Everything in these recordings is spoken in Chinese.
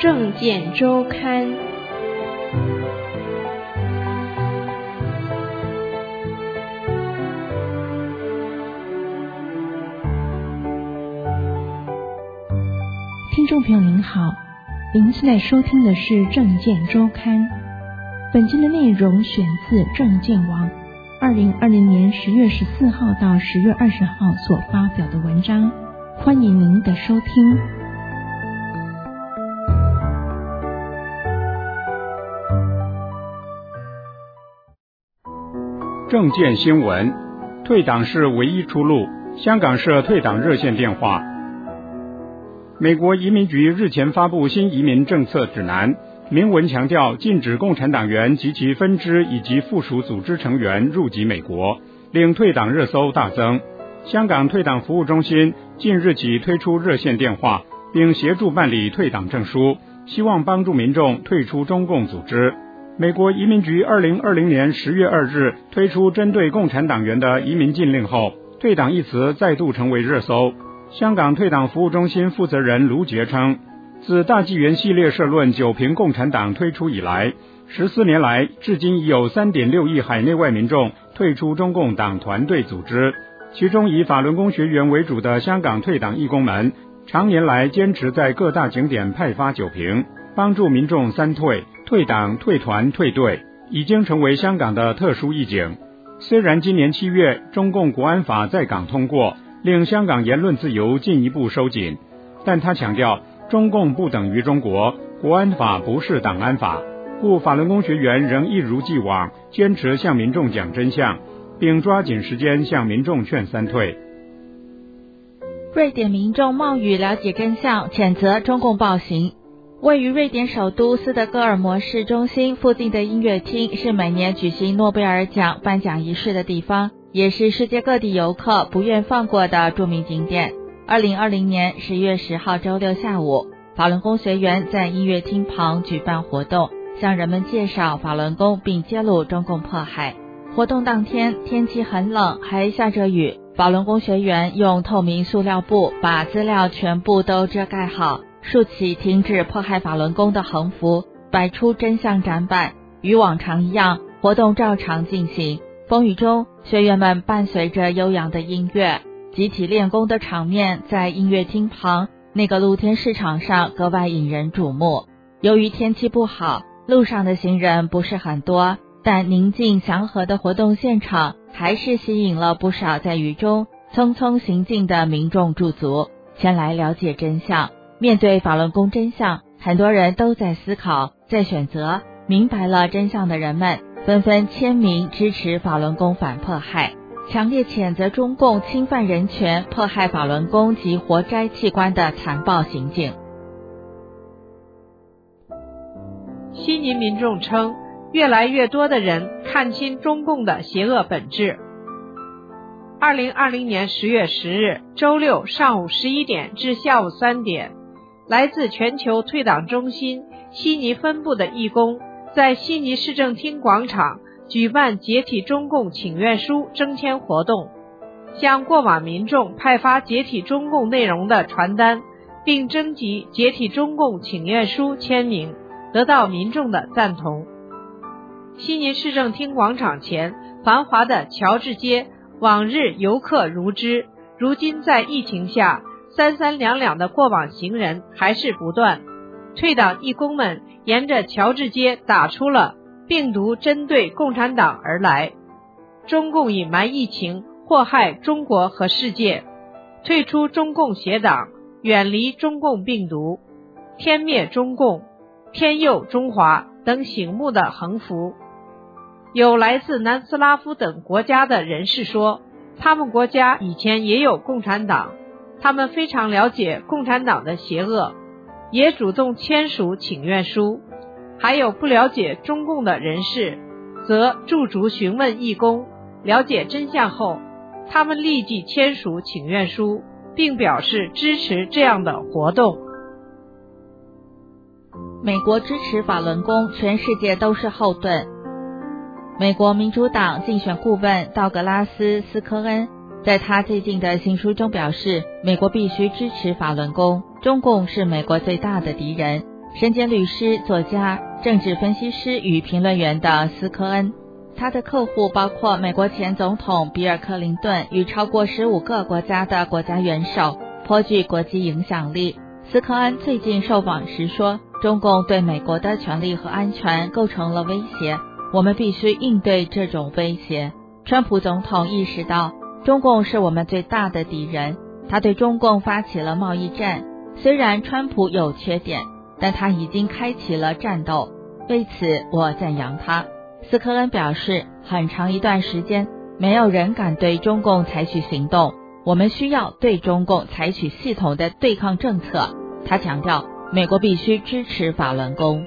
政见周刊。 听众朋友您好，您现在收听的是政见周刊。本期的内容选自政见网2020年10月14号到10月20号所发表的文章，欢迎您的收听。 政见新闻：退党是唯一出路，香港设退党热线电话。美国移民局日前发布新移民政策指南，明文强调禁止共产党员及其分支以及附属组织成员入籍美国，令退党热搜大增。香港退党服务中心近日起推出热线电话，并协助办理退党证书，希望帮助民众退出中共组织。美国移民局2020年10月2日推出针对共产党员的移民禁令后，退党一词再度成为热搜。香港退党服务中心负责人卢杰称，自大纪元系列社论九评共产党推出以来，14年来至今已有 3.6 亿海内外民众退出中共党团队组织，其中以法轮功学员为主的香港退党义工们常年来坚持在各大景点派发酒瓶，帮助民众三退：退党、退团、退队，已经成为香港的特殊义警。虽然今年7月中共国安法在港通过，令香港言论自由进一步收紧，但他强调中共不等于中国，国安法不是党安法，故法轮功学员仍一如既往坚持向民众讲真相，并抓紧时间向民众劝三退。 瑞典民众冒雨了解真相，谴责中共暴行。位于瑞典首都斯德哥尔摩市中心附近的音乐厅是每年举行诺贝尔奖颁奖仪式的地方，也是世界各地游客不愿放过的著名景点。2020年10月10号周六下午，法轮功学员在音乐厅旁举办活动，向人们介绍法轮功并揭露中共迫害。活动当天天气很冷，还下着雨，法轮功学员用透明塑料布把资料全部都遮盖好，竖起停止迫害法轮功的横幅，摆出真相展板。与往常一样，活动照常进行。风雨中，学员们伴随着悠扬的音乐，集体练功的场面在音乐厅旁那个露天市场上格外引人瞩目。由于天气不好，路上的行人不是很多，但宁静祥和的活动现场还是吸引了不少在雨中匆匆行进的民众驻足，前来了解真相。面对法轮功真相，很多人都在思考，在选择。明白了真相的人们纷纷签名支持法轮功反迫害，强烈谴责中共侵犯人权、迫害法轮功及活摘器官的残暴行径。 悉尼民众称，越来越多的人看清中共的邪恶本质。2020年10月10日周六上午11点至下午3点，来自全球退党中心悉尼分部的义工在悉尼市政厅广场举办解体中共请愿书征签活动，向过往民众派发解体中共内容的传单，并征集解体中共请愿书签名，得到民众的赞同。悉尼市政厅广场前繁华的乔治街往日游客如织，如今在疫情下三三两两的过往行人还是不断。退党义工们沿着乔治街打出了病毒针对共产党而来，中共隐瞒疫情，祸害中国和世界，退出中共邪党，远离中共病毒，天灭中共，天佑中华等醒目的横幅。有来自南斯拉夫等国家的人士说，他们国家以前也有共产党，他们非常了解共产党的邪恶，也主动签署请愿书。还有不了解中共的人士则驻足询问义工，了解真相后，他们立即签署请愿书，并表示支持这样的活动。 美国支持法轮功，全世界都是后盾。美国民主党竞选顾问道格拉斯·斯科恩在他最近的新书中表示，美国必须支持法轮功，中共是美国最大的敌人， 身兼律师、作家、政治分析师与评论员的斯科恩。他的客户包括美国前总统比尔·克林顿与超过15个国家的国家元首，颇具国际影响力。斯科恩最近受访时说，中共对美国的权利和安全构成了威胁，我们必须应对这种威胁。川普总统意识到，中共是我们最大的敌人，他对中共发起了贸易战。虽然川普有缺点，但他已经开启了战斗，为此我赞扬他。斯科恩表示，很长一段时间，没有人敢对中共采取行动，我们需要对中共采取系统的对抗政策。他强调，美国必须支持法轮功。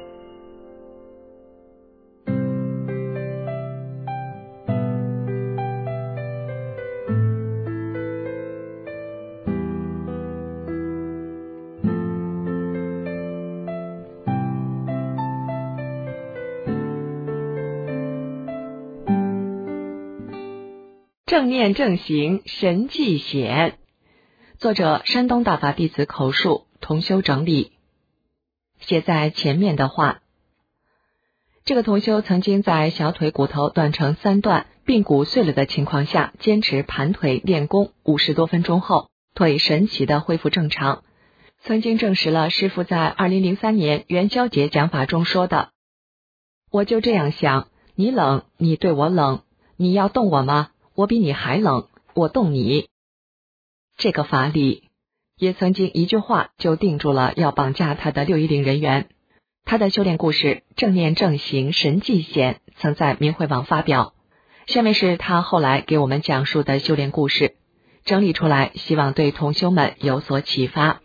正念正行，神迹显。作者山东大法弟子口述，同修整理。写在前面的话，这个同修曾经在小腿骨头断成3段，髌骨碎了的情况下，坚持盘腿练功50多分钟后，腿神奇的恢复正常。曾经证实了师父在2003年元宵节讲法中说的：我就这样想，你冷，你对我冷，你要动我吗？我比你还冷，我动你。这个法理也曾经一句话就定住了要绑架他的610人员。他的修炼故事正念正行神迹显曾在明慧网发表，下面是他后来给我们讲述的修炼故事，整理出来，希望对同修们有所启发。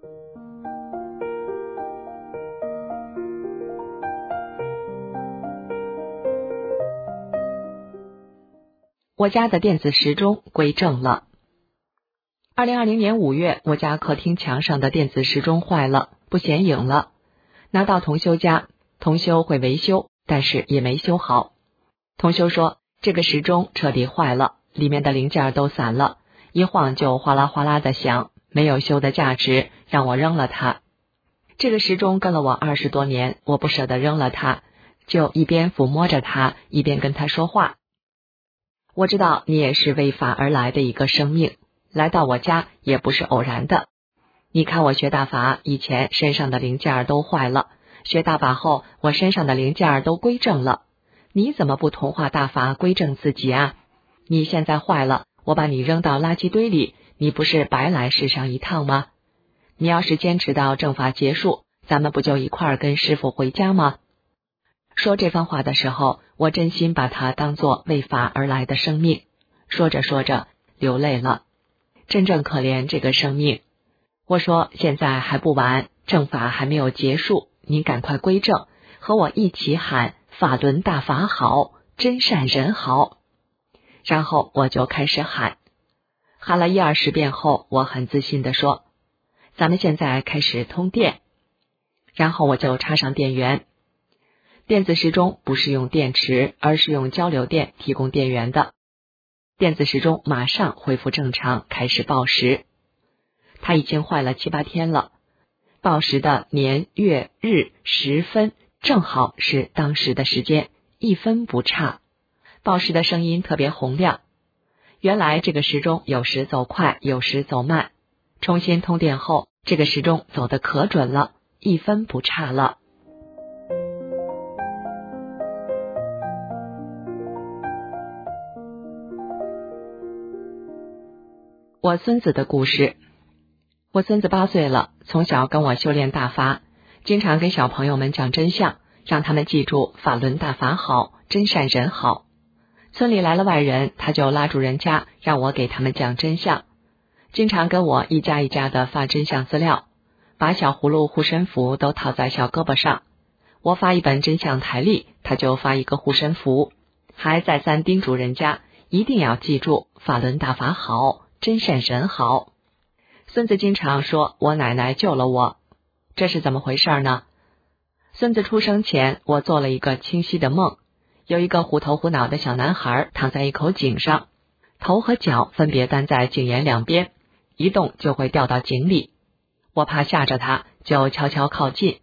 我家的电子时钟归正了。2020年5月，我家客厅墙上的电子时钟坏了，不显影了。拿到同修家，同修会维修，但是也没修好。同修说，这个时钟彻底坏了，里面的零件都散了，一晃就哗啦哗啦的响，没有修的价值，让我扔了它。这个时钟跟了我20多年，我不舍得扔了它，就一边抚摸着它，一边跟它说话。我知道你也是为法而来的一个生命，来到我家也不是偶然的。你看我学大法以前身上的零件都坏了，学大法后我身上的零件都归正了，你怎么不同化大法归正自己啊？你现在坏了，我把你扔到垃圾堆里，你不是白来世上一趟吗？你要是坚持到正法结束，咱们不就一块儿跟师父回家吗？说这番话的时候，我真心把它当作为法而来的生命，说着说着流泪了，真正可怜这个生命。我说现在还不晚，正法还没有结束，您赶快归正，和我一起喊法轮大法好，真善人好。然后我就开始喊了10-20遍后，我很自信地说，咱们现在开始通电。然后我就插上电源。电子时钟不是用电池，而是用交流电提供电源的。电子时钟马上恢复正常，开始报时。它已经坏了7-8天了，报时的年月日时分正好是当时的时间，1分不差。报时的声音特别洪亮。原来这个时钟有时走快，有时走慢。重新通电后，这个时钟走得可准了，1分不差了。我孙子的故事。我孙子8岁了，从小跟我修炼大法，经常跟小朋友们讲真相，让他们记住法轮大法好，真善人好。村里来了外人，他就拉住人家，让我给他们讲真相，经常跟我一家一家的发真相资料，把小葫芦护身符都套在小胳膊上。我发一本真相台历，他就发一个护身符，还再三叮嘱人家一定要记住法轮大法好，真善人好。孙子经常说我奶奶救了我，这是怎么回事呢？孙子出生前，我做了一个清晰的梦，有一个糊头糊脑的小男孩躺在一口井上，头和脚分别担在井沿两边，一动就会掉到井里。我怕吓着他，就悄悄靠近，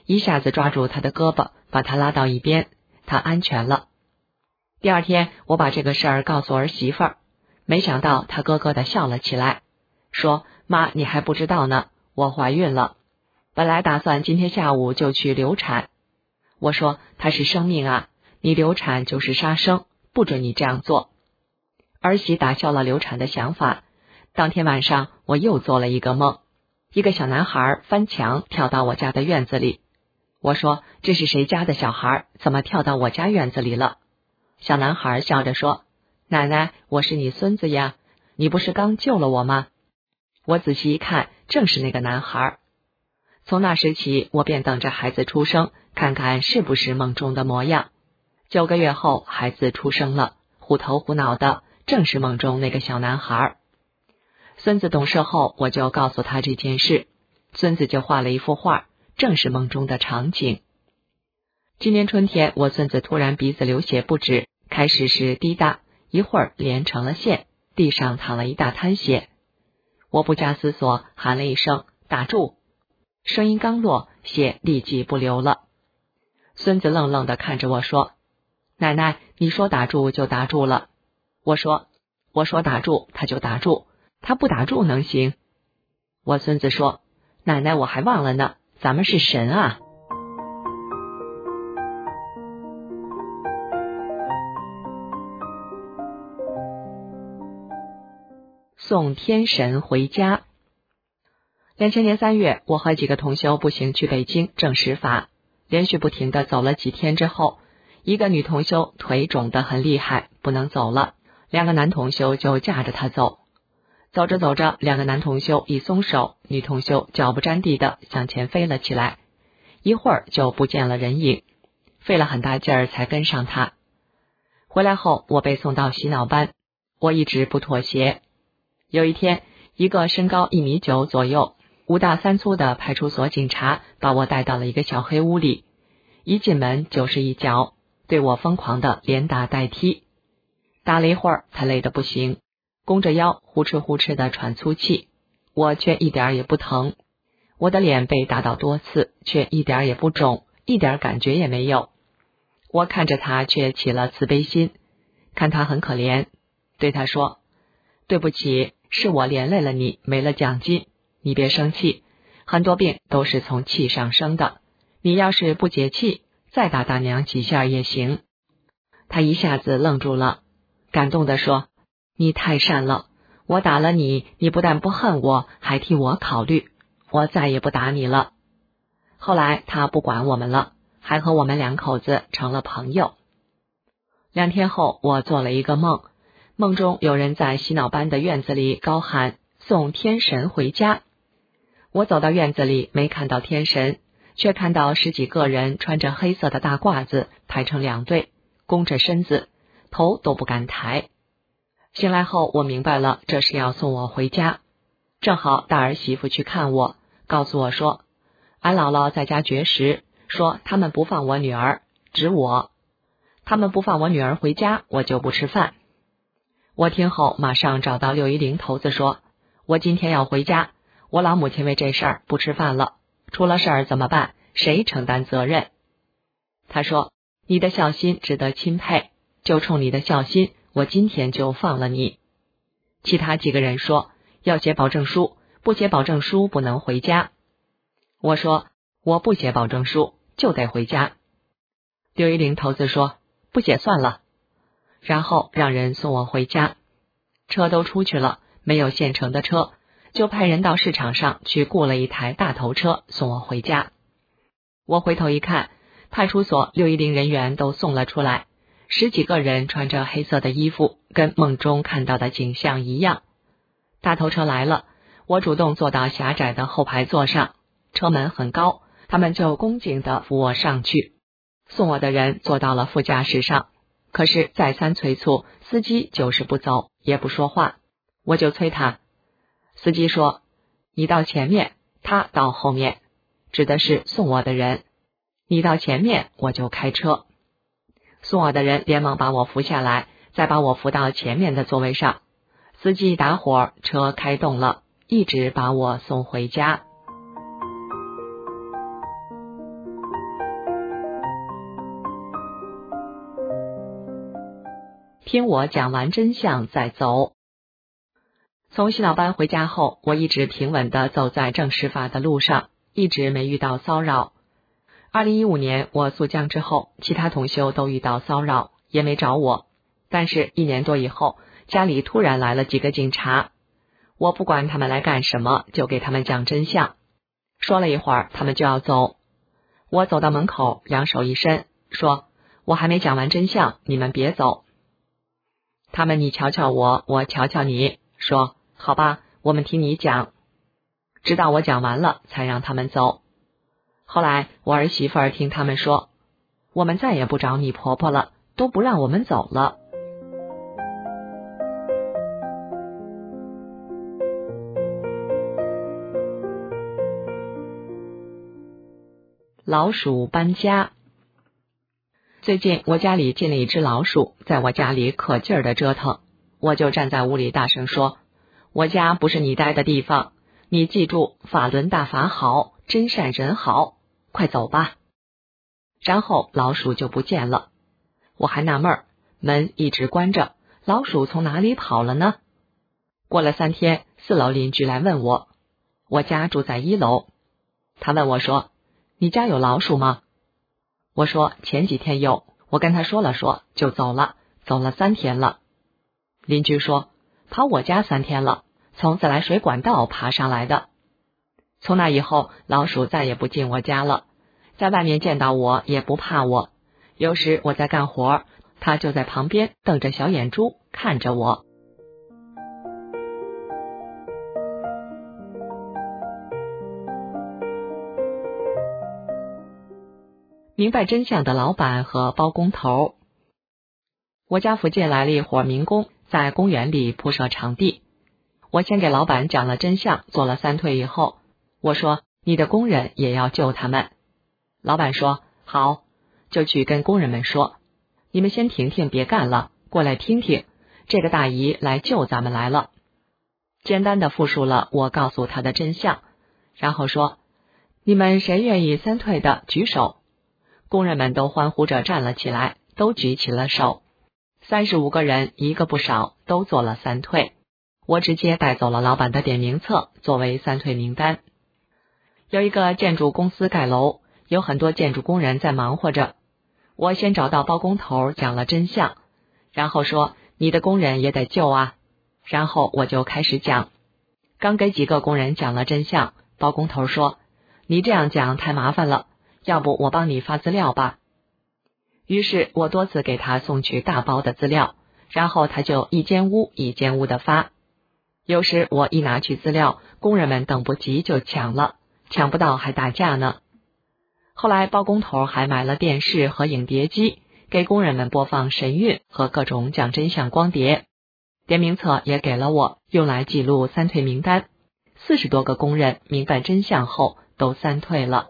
一下子抓住他的胳膊，把他拉到一边，他安全了。第二天，我把这个事儿告诉儿媳妇儿，没想到她咯咯地笑了起来，说：“妈，你还不知道呢，我怀孕了。本来打算今天下午就去流产。”我说：“它是生命啊，你流产就是杀生，不准你这样做。”儿媳打消了流产的想法。当天晚上，我又做了一个梦，一个小男孩翻墙跳到我家的院子里。我说：“这是谁家的小孩，怎么跳到我家院子里了？”小男孩笑着说：“奶奶，我是你孙子呀，你不是刚救了我吗？”我仔细一看，正是那个男孩。从那时起，我便等着孩子出生，看看是不是梦中的模样。9个月后，孩子出生了，虎头虎脑的，正是梦中那个小男孩。孙子懂事后，我就告诉他这件事，孙子就画了一幅画，正是梦中的场景。今年春天，我孙子突然鼻子流血不止，开始是滴答，一会儿连成了线，地上淌了一大滩血。我不加思索喊了一声打住，声音刚落，血立即不流了。孙子愣愣地看着我说：“奶奶，你说打住就打住了。”我说打住他就打住，他不打住能行？我孙子说：“奶奶，我还忘了呢，咱们是神啊。”送天神回家。2000年3月，我和几个同修步行去北京证实法，连续不停地走了几天之后，一个女同修腿肿得很厉害，不能走了，2个男同修就架着她走。走着走着，2个男同修一松手，女同修脚不沾地的向前飞了起来，一会儿就不见了人影，费了很大劲儿才跟上她。回来后，我被送到洗脑班，我一直不妥协。有一天，一个身高1.9米左右、5大3粗的派出所警察把我带到了一个小黑屋里，一进门就是一脚，对我疯狂的连打带踢。打了一会儿，他累得不行，弓着腰呼哧呼哧的喘粗气，我却一点也不疼。我的脸被打倒多次，却一点也不肿，一点感觉也没有。我看着他却起了慈悲心，看他很可怜，对他说：“对不起，是我连累了你，没了奖金，你别生气，很多病都是从气上生的，你要是不解气，再打大娘几下也行。”他一下子愣住了，感动地说：“你太善了，我打了你，你不但不恨我，还替我考虑，我再也不打你了。”后来他不管我们了，还和我们2口子成了朋友。2天后，我做了一个梦，梦中有人在洗脑班的院子里高喊送天神回家。我走到院子里，没看到天神，却看到10几个人穿着黑色的大褂子排成2队，弓着身子，头都不敢抬。醒来后，我明白了，这是要送我回家。正好大儿媳妇去看我，告诉我说，俺姥姥在家绝食，说他们不放我女儿，指我，他们不放我女儿回家，我就不吃饭。我听后马上找到610头子说，我今天要回家，我老母亲为这事儿不吃饭了，出了事儿怎么办？谁承担责任？他说，你的孝心值得钦佩，就冲你的孝心，我今天就放了你。其他几个人说，要写保证书，不写保证书不能回家。我说，我不写保证书，就得回家。610头子说，不写算了，然后让人送我回家。车都出去了，没有现成的车，就派人到市场上去雇了一台大头车送我回家。我回头一看，派出所610人员都送了出来，10几个人穿着黑色的衣服，跟梦中看到的景象一样。大头车来了，我主动坐到狭窄的后排座上，车门很高，他们就恭敬地扶我上去。送我的人坐到了副驾驶上，可是再三催促，司机就是不走，也不说话。我就催他，司机说，你到前面，他到后面，指的是送我的人，你到前面，我就开车。送我的人连忙把我扶下来，再把我扶到前面的座位上。司机一打火，车开动了，一直把我送回家。 听我讲完真相再走。从洗脑班回家后，我一直平稳地走在正实法的路上，一直没遇到骚扰。2015年我诉降之后，其他同修都遇到骚扰，也没找我。但是1年多以后，家里突然来了几个警察，我不管他们来干什么，就给他们讲真相。说了一会儿，他们就要走。我走到门口，两手一伸，说：我还没讲完真相，你们别走。他们你瞧瞧我，我瞧瞧你，说好吧，我们听你讲，直到我讲完了才让他们走。后来我儿媳妇儿听他们说，我们再也不找你婆婆了，都不让我们走了。老鼠搬家。最近我家里进了一只老鼠，在我家里可劲儿的折腾，我就站在屋里大声说，我家不是你待的地方，你记住，法轮大法好，真善人好，快走吧。然后老鼠就不见了。我还纳闷，门一直关着，老鼠从哪里跑了呢？过了3天，4楼邻居来问我，我家住在1楼。他问我说，你家有老鼠吗？我说前几天有，我跟他说了说就走了，走了3天了。邻居说，跑我家3天了，从自来水管道爬上来的。从那以后，老鼠再也不进我家了，在外面见到我也不怕我，有时我在干活，它就在旁边瞪着小眼珠看着我。明白真相的老板和包工头。我家附近来了一伙民工，在公园里铺设场地。我先给老板讲了真相，做了3退以后，我说你的工人也要救他们。老板说好，就去跟工人们说，你们先停停，别干了，过来听听，这个大姨来救咱们来了。简单的复述了我告诉他的真相，然后说，你们谁愿意3退的举手。工人们都欢呼着站了起来，都举起了手。35个人，一个不少，都做了3退。我直接带走了老板的点名册，作为3退名单。有一个建筑公司盖楼，有很多建筑工人在忙活着。我先找到包工头讲了真相，然后说你的工人也得救啊。然后我就开始讲。刚给几个工人讲了真相，包工头说，你这样讲太麻烦了，要不我帮你发资料吧。于是我多次给他送去大包的资料，然后他就一间屋一间屋的发。有时我一拿去资料，工人们等不及就抢了，抢不到还打架呢。后来包工头还买了电视和影碟机，给工人们播放神韵和各种讲真相光碟。点名册也给了我，用来记录3退名单。40多个工人明白真相后都3退了。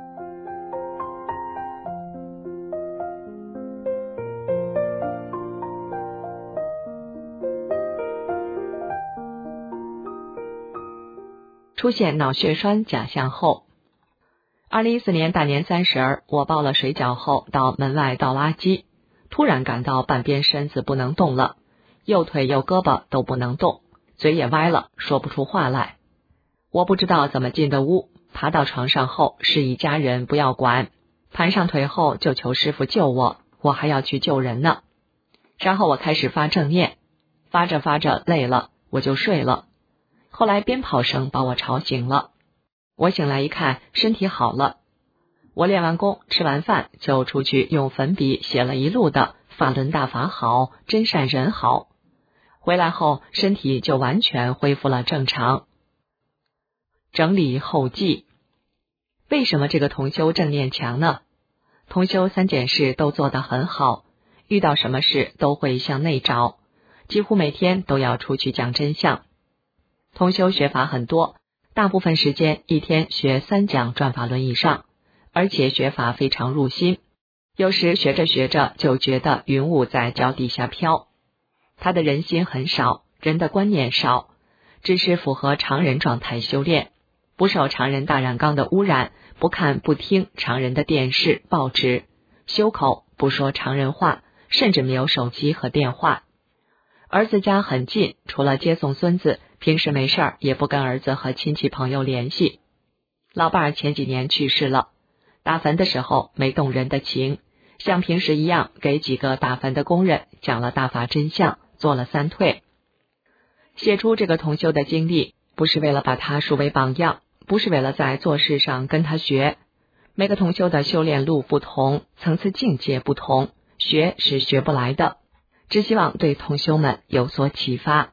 出现脑血栓假象后。2014年大年30，我包了水饺后到门外倒垃圾，突然感到半边身子不能动了，右腿右胳膊都不能动，嘴也歪了，说不出话来。我不知道怎么进的屋，爬到床上后示意家人不要管，盘上腿后就求师傅救我，我还要去救人呢。然后我开始发正念，发着发着累了，我就睡了。后来鞭炮声把我吵醒了，我醒来一看，身体好了。我练完功，吃完饭就出去用粉笔写了一路的法轮大法好，真善人好。回来后身体就完全恢复了正常。整理后记。为什么这个同修正念强呢？同修3件事都做得很好，遇到什么事都会向内找，几乎每天都要出去讲真相。同修学法很多，大部分时间一天学3讲转法轮以上，而且学法非常入心，有时学着学着就觉得云雾在脚底下飘。他的人心很少，人的观念少，只是符合常人状态修炼，不受常人大染缸的污染，不看不听常人的电视报纸，修口不说常人话，甚至没有手机和电话， 儿子家很近，除了接送孙子，平时没事儿也不跟儿子和亲戚朋友联系。老伴儿前几年去世了，打坟的时候没动人的情，像平时一样给几个打坟的工人讲了大法真相，做了3退。写出这个同修的经历，不是为了把他树为榜样，不是为了在做事上跟他学。每个同修的修炼路不同，层次境界不同，学是学不来的，只希望对同修们有所启发。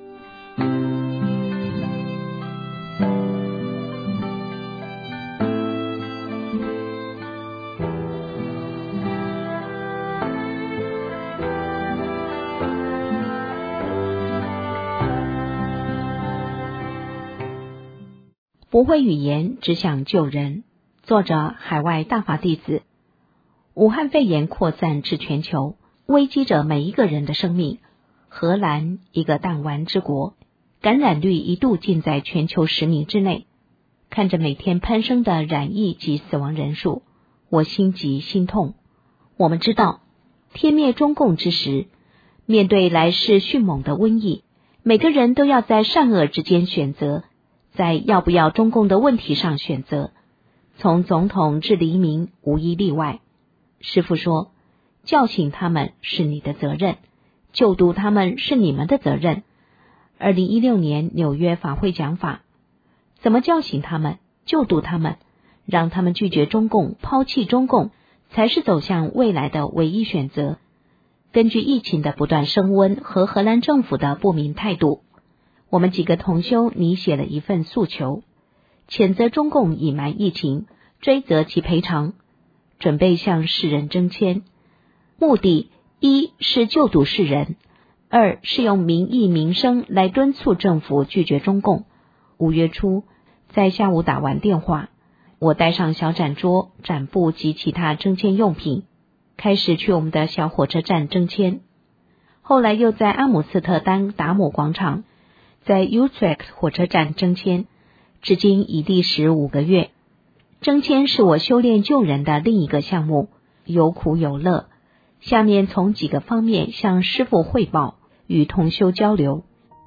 不会语言，只想救人。作者：海外大法弟子。武汉肺炎扩散至全球，危及着每一个人的生命。荷兰，一个弹丸之国，感染率一度近在全球10名之内。看着每天攀升的染疫及死亡人数，我心急心痛。我们知道，天灭中共之时，面对来势迅猛的瘟疫，每个人都要在善恶之间选择，在要不要中共的问题上选择，从总统至黎民无一例外。师父说，叫醒他们是你的责任，救度他们是你们的责任。2016年纽约法会讲法，怎么叫醒他们，救度他们，让他们拒绝中共，抛弃中共，才是走向未来的唯一选择。根据疫情的不断升温和荷兰政府的不明态度，我们几个同修拟写了一份诉求，谴责中共隐瞒疫情，追责其赔偿，准备向世人征签。目的一是救度世人，2是用民意民生来敦促政府拒绝中共。5月初，在下午打完电话，我带上小展桌、展布及其他征签用品，开始去我们的小火车站征签。后来又在阿姆斯特丹达姆广场，在 Utrecht 火车站征签，至今已历时5个月。征签是我修炼救人的另一个项目，有苦有乐。下面从几个方面向师父汇报，与同修交流。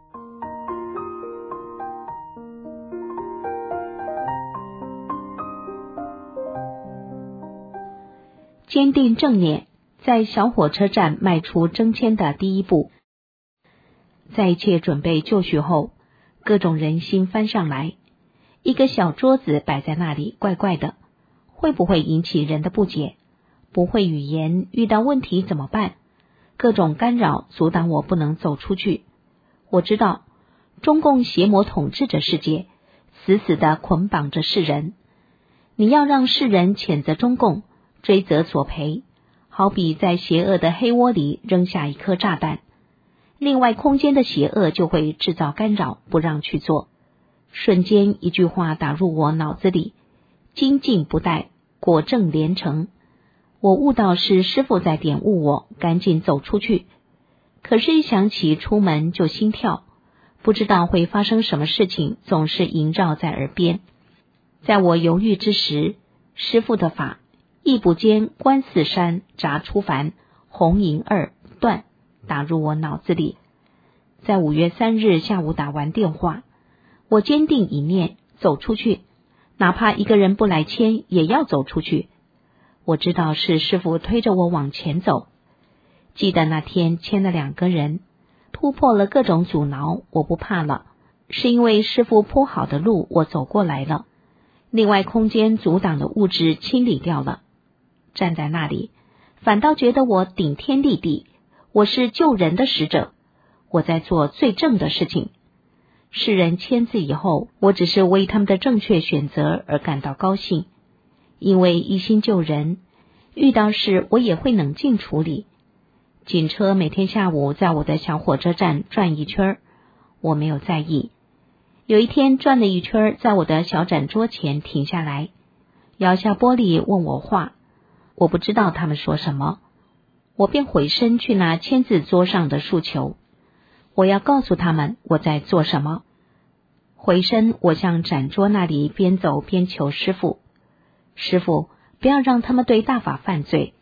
坚定正念，在小火车站迈出征签的第一步。在一切准备就绪后，各种人心翻上来，一个小桌子摆在那里，怪怪的，会不会引起人的不解？不会语言，遇到问题怎么办？各种干扰阻挡我不能走出去。我知道中共邪魔统治着世界，死死地捆绑着世人。你要让世人谴责中共，追责索赔，好比在邪恶的黑窝里扔下一颗炸弹，另外空间的邪恶就会制造干扰，不让去做。瞬间一句话打入我脑子里，精进不怠，果证连成。我悟到是师父在点悟我，赶紧走出去。可是一想起出门就心跳，不知道会发生什么事情，总是萦绕在耳边。在我犹豫之时，师父的法一不间观四山，札出凡，红银二断打入我脑子里。在5月3日下午打完电话，我坚定一念，走出去，哪怕一个人不来签，也要走出去。我知道是师父推着我往前走。记得那天签了2个人，突破了各种阻挠，我不怕了，是因为师父铺好的路我走过来了，另外空间阻挡的物质清理掉了。站在那里，反倒觉得我顶天立地，我是救人的使者，我在做最正的事情。世人签字以后，我只是为他们的正确选择而感到高兴，因为一心救人，遇到事我也会冷静处理。警车每天下午在我的小火车站转一圈，我没有在意。有一天转了一圈，在我的小展桌前停下来，摇下玻璃问我话，我不知道他们说什么，我便回身去拿签字桌上的诉求，我要告诉他们我在做什么。回身我向展桌那里边走边求师父，师父不要让他们对大法犯罪，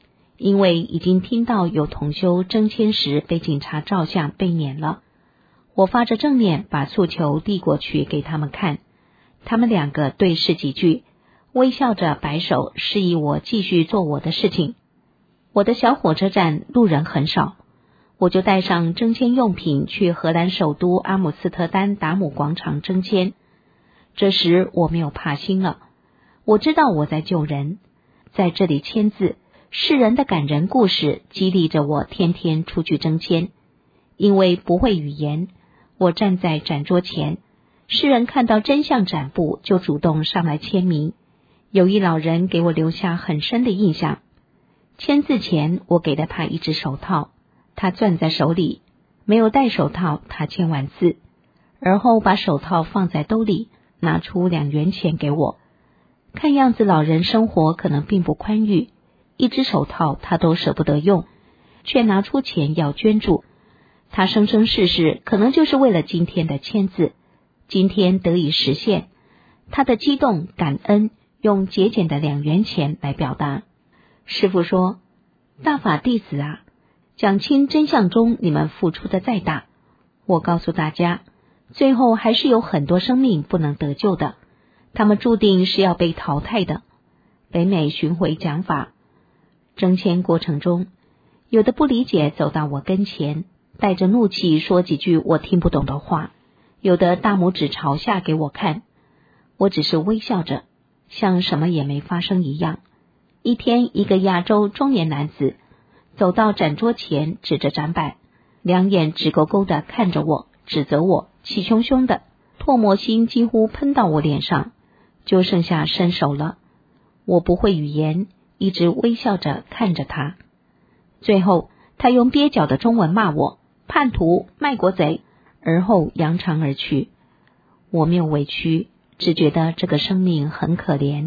因为已经听到有同修征签时被警察照相被免了。我发着正念把诉求递过去给他们看，他们两个对视几句，微笑着摆手示意我继续做我的事情。我的小火车站路人很少，我就带上征签用品去荷兰首都阿姆斯特丹达姆广场征签。这时我没有怕心了，我知道我在救人，在这里签字，世人的感人故事激励着我天天出去征签。因为不会语言，我站在展桌前，世人看到真相展布就主动上来签名。有一老人给我留下很深的印象。签字前我给了他一只手套，他攥在手里，没有戴手套他签完字，而后把手套放在兜里，拿出2元钱给我。看样子老人生活可能并不宽裕，一只手套他都舍不得用，却拿出钱要捐助。他生生世世可能就是为了今天的签字，今天得以实现，他的激动感恩用节俭的2元钱来表达。师父说，大法弟子啊，讲清真相中你们付出的再大，我告诉大家，最后还是有很多生命不能得救的，他们注定是要被淘汰的。北美巡回讲法，征签过程中，有的不理解走到我跟前，带着怒气说几句我听不懂的话，有的大拇指朝下给我看，我只是微笑着，像什么也没发生一样。一天，一个亚洲中年男子走到展桌前，指着展板，2眼直勾勾地看着我，指责我，气汹汹的，唾沫星几乎喷到我脸上，就剩下伸手了。我不会语言，一直微笑着看着他。最后他用蹩脚的中文骂我叛徒、卖国贼，而后扬长而去。我没有委屈，只觉得这个生命很可怜。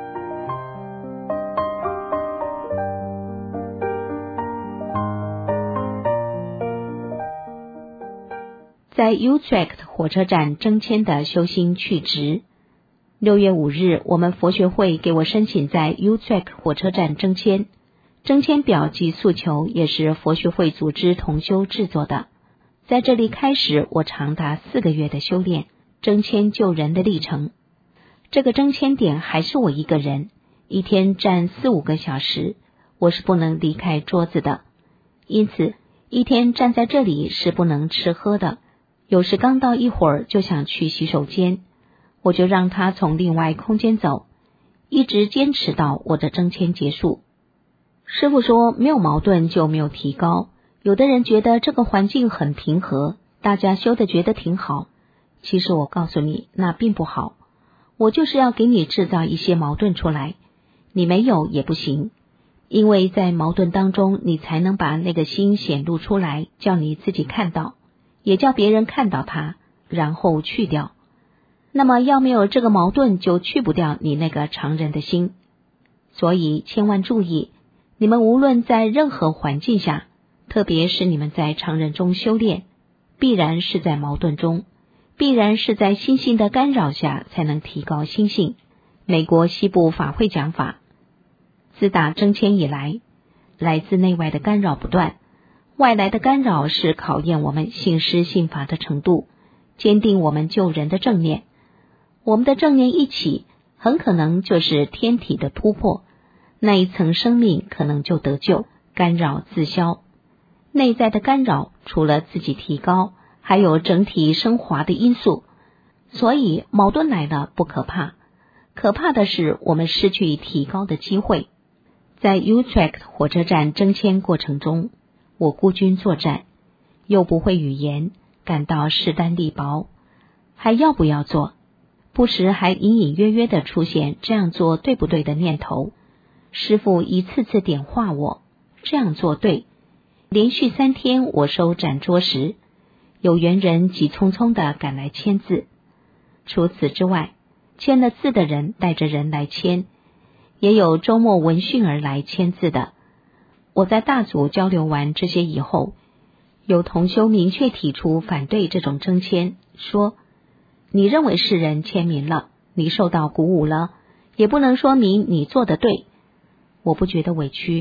在 Utrecht 火车站征签的修心去职。6月5日，我们佛学会给我申请在 Utrecht 火车站征签，征签表及诉求也是佛学会组织同修制作的。在这里开始我长达4个月的修炼，征签救人的历程。这个征签点还是我一个人，一天站4-5个小时，我是不能离开桌子的，因此一天站在这里是不能吃喝的。有时刚到一会儿就想去洗手间，我就让他从另外空间走，一直坚持到我的征签结束。师父说，没有矛盾就没有提高。有的人觉得这个环境很平和，大家修得觉得挺好，其实我告诉你，那并不好。我就是要给你制造一些矛盾出来，你没有也不行，因为在矛盾当中你才能把那个心显露出来，叫你自己看到，也叫别人看到它，然后去掉。那么要没有这个矛盾，就去不掉你那个常人的心。所以千万注意，你们无论在任何环境下，特别是你们在常人中修炼，必然是在矛盾中，必然是在心性的干扰下才能提高心性。美国西部法会讲法，自打征签以来，来自内外的干扰不断，外来的干扰是考验我们信师信法的程度，坚定我们救人的正念。我们的正念一起，很可能就是天体的突破，那一层生命可能就得救，干扰自消。内在的干扰除了自己提高，还有整体升华的因素，所以矛盾来了不可怕，可怕的是我们失去提高的机会。在 Utrecht 火车站征签过程中，我孤军作战，又不会语言，感到势单力薄，还要不要做？不时还隐隐约约地出现这样做对不对的念头。师父一次次点化我，这样做对。连续3天我收展桌时，有缘人急匆匆地赶来签字。除此之外，签了字的人带着人来签，也有周末闻讯而来签字的。我在大组交流完这些以后，有同修明确提出反对这种征签，说你认为世人签名了，你受到鼓舞了，也不能说明你做得对。我不觉得委屈，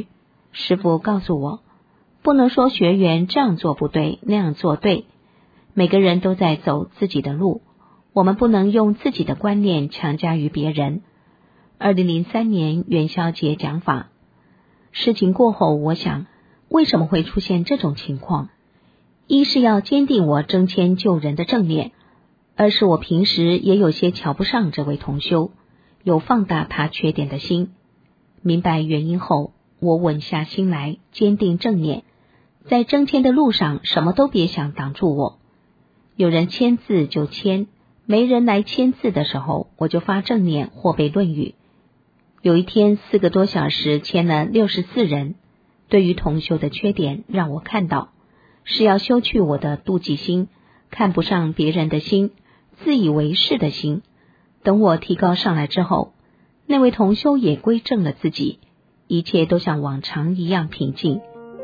师父告诉我，不能说学员这样做不对，那样做对，每个人都在走自己的路，我们不能用自己的观念强加于别人。2003年元宵节讲法，事情过后，我想为什么会出现这种情况？一是要坚定我征签救人的正念，二是我平时也有些瞧不上这位同修，有放大他缺点的心。明白原因后，我稳下心来，坚定正念，在征签的路上什么都别想挡住我。有人签字就签，没人来签字的时候，我就发正念或背论语。有一天4个多小时签了64人，对于同修的缺点让我看到，是要修去我的妒忌心，看不上别人的心，自以为是的心。等我提高上来之后，那位同修也归正了自己，一切都像往常一样平静。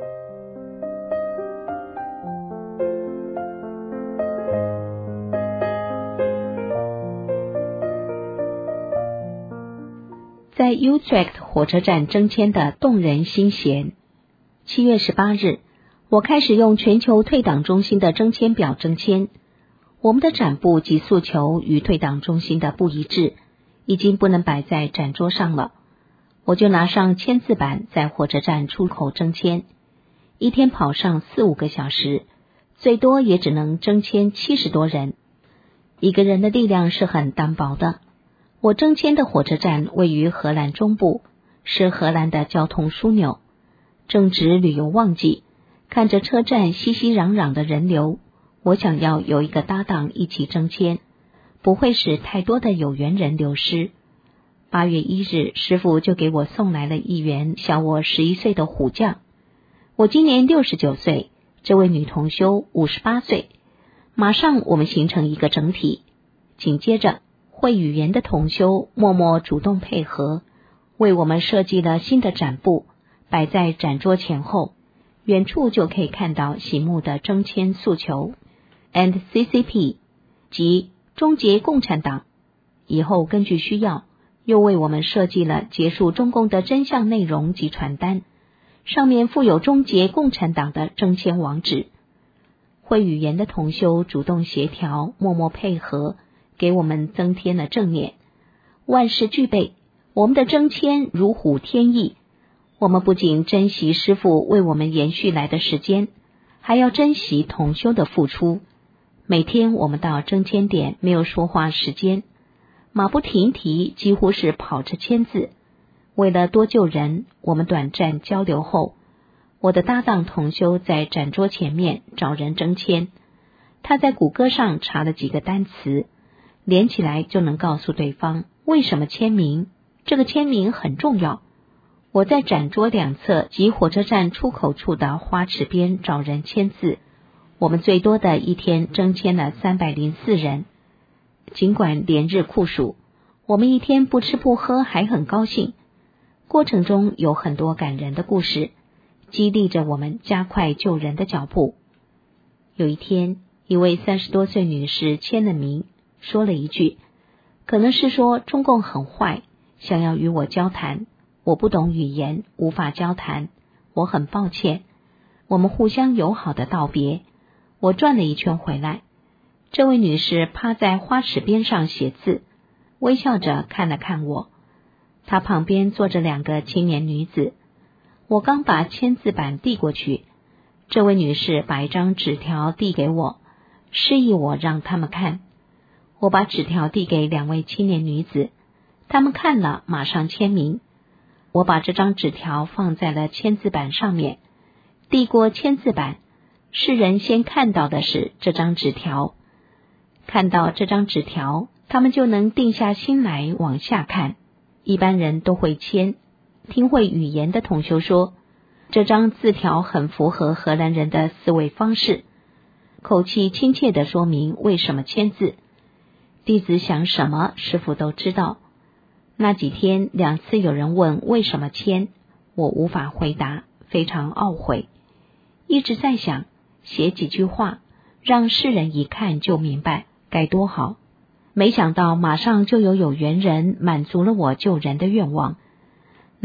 在 Utrecht 火车站征签的动人心弦。7月18日，我开始用全球退党中心的征签表征签。我们的展布及诉求与退党中心的不一致，已经不能摆在展桌上了。我就拿上签字板在火车站出口征签，一天跑上4-5个小时，最多也只能征签70多人。一个人的力量是很单薄的。我征签的火车站位于荷兰中部，是荷兰的交通枢纽。正值旅游旺季，看着车站熙熙攘攘的人流，我想要有一个搭档一起征签，不会使太多的有缘人流失。8月1日，师父就给我送来了一员小我11岁的虎将。我今年69岁，这位女同修58岁，马上我们形成一个整体。紧接着，会语言的同修默默主动配合，为我们设计了新的展布，摆在展桌前后，远处就可以看到醒目的征签诉求 and CCP 即终结共产党。以后根据需要，又为我们设计了结束中共的真相内容及传单，上面附有终结共产党的征签网址。会语言的同修主动协调，默默配合，给我们增添了正念。万事俱备，我们的征签如虎添翼。我们不仅珍惜师父为我们延续来的时间，还要珍惜同修的付出。每天我们到征签点没有说话时间，马不停蹄，几乎是跑着签字。为了多救人，我们短暂交流后，我的搭档同修在展桌前面找人征签。他在谷歌上查了几个单词，连起来就能告诉对方为什么签名，这个签名很重要。我在展桌两侧及火车站出口处的花池边找人签字，我们最多的一天征签了304人。尽管连日酷暑，我们一天不吃不喝还很高兴。过程中有很多感人的故事，激励着我们加快救人的脚步。有一天，一位30多岁女士签了名，说了一句，可能是说中共很坏，想要与我交谈，我不懂语言，无法交谈，我很抱歉。我们互相友好的道别，我转了一圈回来。这位女士趴在花池边上写字，微笑着看了看我。她旁边坐着2个青年女子。我刚把签字板递过去，这位女士把一张纸条递给我，示意我让他们看。我把纸条递给2位青年女子，她们看了马上签名。我把这张纸条放在了签字板上面，递过签字板，世人先看到的是这张纸条。看到这张纸条，他们就能定下心来往下看。一般人都会签，听会语言的同修说，这张字条很符合荷兰人的思维方式，口气亲切地说明为什么签字。弟子想什么，师父都知道。那几天2次有人问为什么签，我无法回答，非常懊悔。一直在想，写几句话，让世人一看就明白，该多好。没想到马上就有缘人满足了我救人的愿望。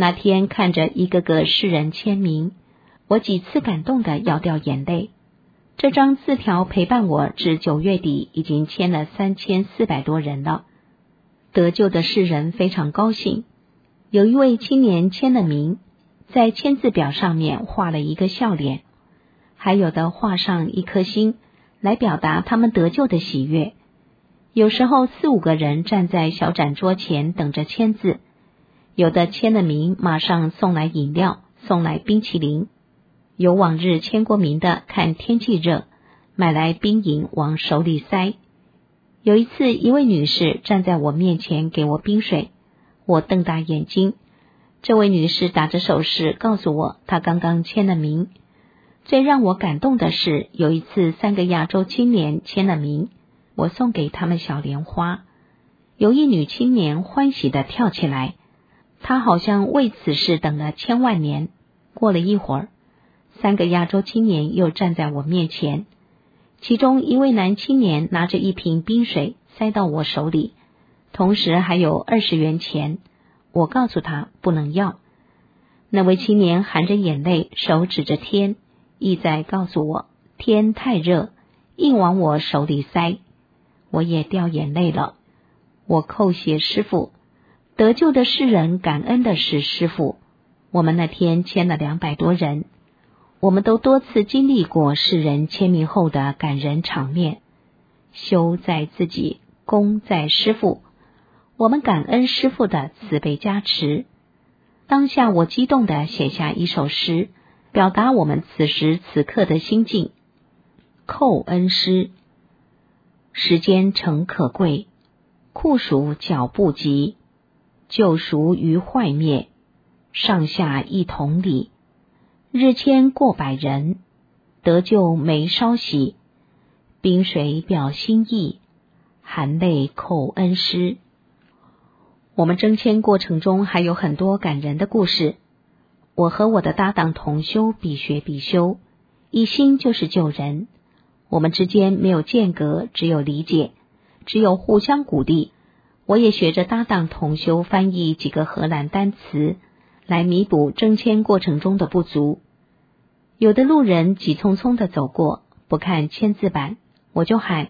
那天看着一个个世人签名，我几次感动的要掉眼泪。这张字条陪伴我至9月底，已经签了3400多人了。得救的世人非常高兴，有一位青年签了名，在签字表上面画了一个笑脸，还有的画上一颗心，来表达他们得救的喜悦。有时候4、5个人站在小展桌前等着签字，有的签了名马上送来饮料，送来冰淇淋。有往日签过名的看天气热，买来冰饮往手里塞。有一次一位女士站在我面前给我冰水，我瞪大眼睛，这位女士打着手势告诉我她刚刚签了名。最让我感动的是，有一次3个亚洲青年签了名，我送给他们小莲花。有一女青年欢喜地跳起来，她好像为此事等了千万年。过了一会儿，3个亚洲青年又站在我面前，其中一位男青年拿着一瓶冰水塞到我手里，同时还有20元钱。我告诉他不能要。那位青年含着眼泪，手指着天，意在告诉我天太热，硬往我手里塞。我也掉眼泪了。我叩谢师父，得救的世人感恩的是师父。我们那天签了200多人，我们都多次经历过世人签名后的感人场面。修在自己，功在师父。我们感恩师父的慈悲加持。当下我激动地写下一首诗，表达我们此时此刻的心境。叩恩诗。时间诚可贵，酷暑脚不及，救赎于坏灭，上下一同理。日签过百人，得救没稍息。冰水表心意，含泪叩恩师。我们征签过程中还有很多感人的故事。我和我的搭档同修必学必修，一心就是救人。我们之间没有间隔，只有理解，只有互相鼓励。我也学着搭档同修翻译几个荷兰单词，来弥补征签过程中的不足。有的路人急匆匆地走过，不看签字板，我就喊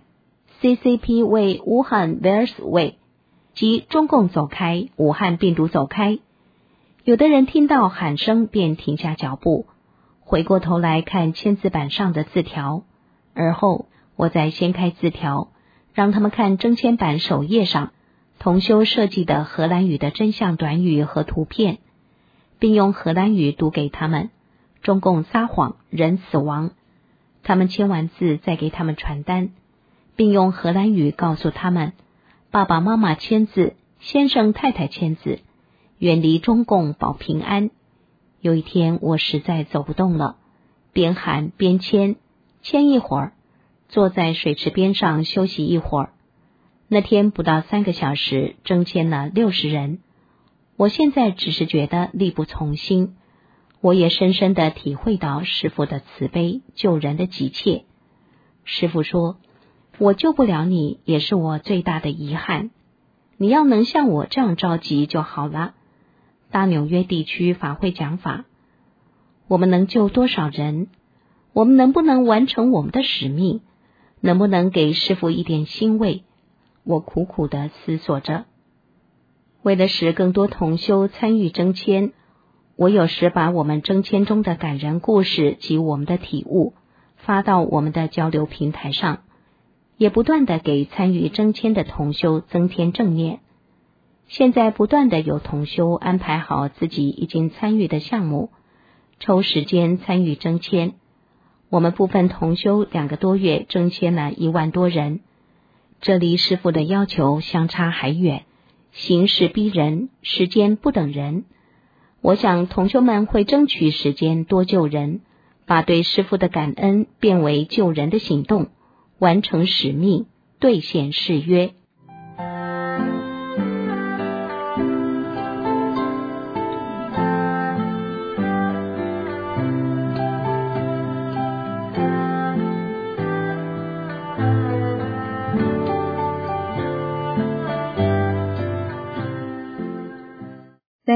CCP 为武汉 Virus way， 即中共走开，武汉病毒走开。有的人听到喊声便停下脚步，回过头来看签字板上的字条，而后我再掀开字条，让他们看征签板首页上同修设计的荷兰语的真相短语和图片，并用荷兰语读给他们。中共撒谎，人死亡。他们签完字再给他们传单，并用荷兰语告诉他们，爸爸妈妈签字，先生太太签字，远离中共保平安。有一天我实在走不动了，边喊边签，签一会儿，坐在水池边上休息一会儿。那天不到3个小时，征签了60人。我现在只是觉得力不从心，我也深深地体会到师父的慈悲，救人的急切。师父说，我救不了你，也是我最大的遗憾。你要能像我这样着急就好了。大纽约地区法会讲法，我们能救多少人？我们能不能完成我们的使命？能不能给师父一点欣慰？我苦苦地思索着。为了使更多同修参与征签，我有时把我们征签中的感人故事及我们的体悟发到我们的交流平台上，也不断地给参与征签的同修增添正念。现在不断地有同修安排好自己已经参与的项目，抽时间参与征签。我们部分同修2个多月征签了1万多人，这离师父的要求相差还远，形势逼人，时间不等人。我想同修们会争取时间多救人，把对师父的感恩变为救人的行动，完成使命，兑现誓约。 怎样看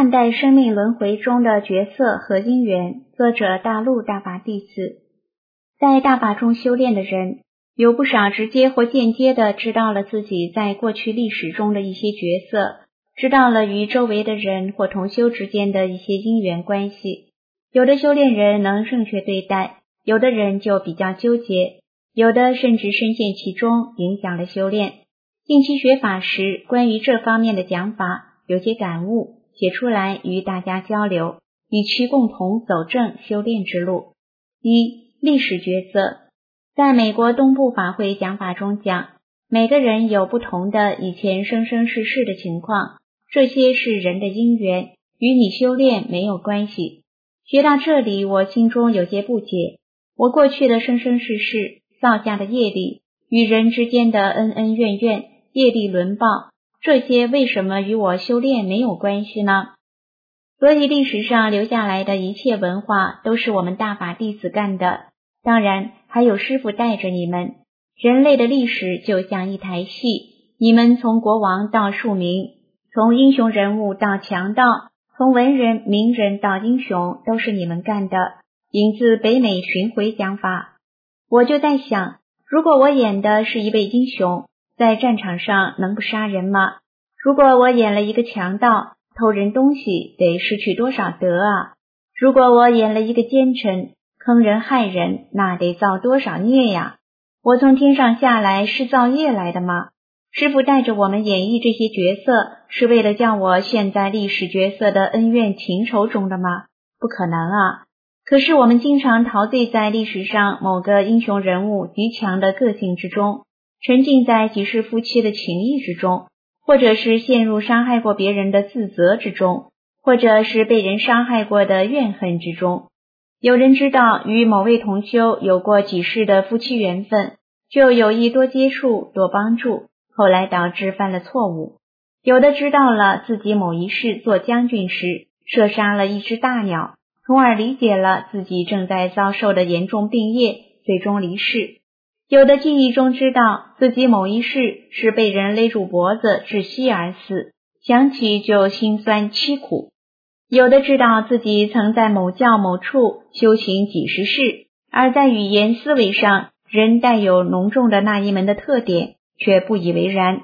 看待生命轮回中的角色和因缘，作者大陆大法弟子。在大法中修炼的人，有不少直接或间接地知道了自己在过去历史中的一些角色，知道了与周围的人或同修之间的一些因缘关系。有的修炼人能正确对待，有的人就比较纠结，有的甚至深陷其中，影响了修炼。近期学法时，关于这方面的讲法有些感悟，写出来与大家交流，以其共同走正修炼之路。一、历史角色。在美国东部法会讲法中讲，每个人有不同的以前生生世世的情况，这些是人的因缘，与你修炼没有关系。学到这里，我心中有些不解，我过去的生生世世造下的业力，与人之间的恩恩怨怨，业力轮报，这些为什么与我修炼没有关系呢？所以历史上留下来的一切文化都是我们大法弟子干的，当然还有师父带着你们。人类的历史就像一台戏，你们从国王到庶民，从英雄人物到强盗，从文人名人到英雄，都是你们干的。引自北美巡回讲法。我就在想，如果我演的是一位英雄，在战场上能不杀人吗？如果我演了一个强盗，偷人东西得失去多少德啊？如果我演了一个奸臣，坑人害人，那得造多少孽呀？我从天上下来是造业来的吗？师父带着我们演绎这些角色，是为了叫我陷在历史角色的恩怨情仇中的吗？不可能啊！可是我们经常陶醉在历史上某个英雄人物极强的个性之中，沉浸在几世夫妻的情谊之中，或者是陷入伤害过别人的自责之中，或者是被人伤害过的怨恨之中。有人知道与某位同修有过几世的夫妻缘分，就有意多接触多帮助，后来导致犯了错误。有的知道了自己某一世做将军时射杀了一只大鸟，从而理解了自己正在遭受的严重病业，最终离世。有的记忆中知道自己某一世是被人勒住脖子窒息而死，想起就心酸凄苦。有的知道自己曾在某教某处修行几十世，而在语言思维上仍带有浓重的那一门的特点，却不以为然。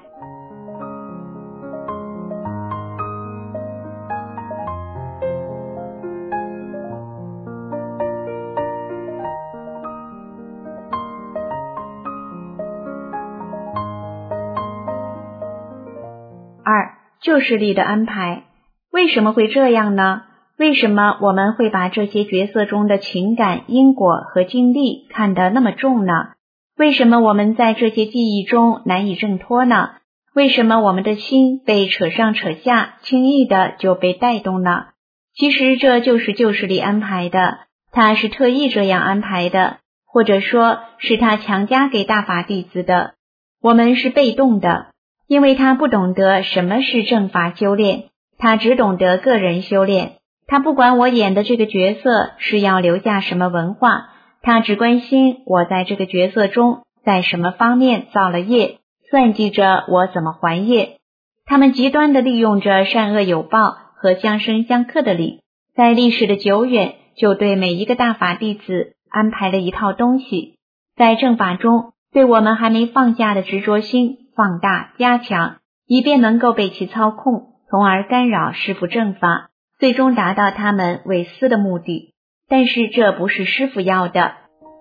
二、旧势力的安排。为什么会这样呢？为什么我们会把这些角色中的情感、因果和经历看得那么重呢？为什么我们在这些记忆中难以挣脱呢？为什么我们的心被扯上扯下，轻易的就被带动呢？其实这就是旧势力安排的，他是特意这样安排的，或者说是他强加给大法弟子的。我们是被动的，因为他不懂得什么是正法修炼，他只懂得个人修炼，他不管我演的这个角色是要留下什么文化，他只关心我在这个角色中在什么方面造了业，算计着我怎么还业。他们极端地利用着善恶有报和相生相克的理，在历史的久远就对每一个大法弟子安排了一套东西，在正法中对我们还没放下的执着心放大加强，以便能够被其操控，从而干扰师父正法，最终达到他们为私的目的。但是这不是师父要的。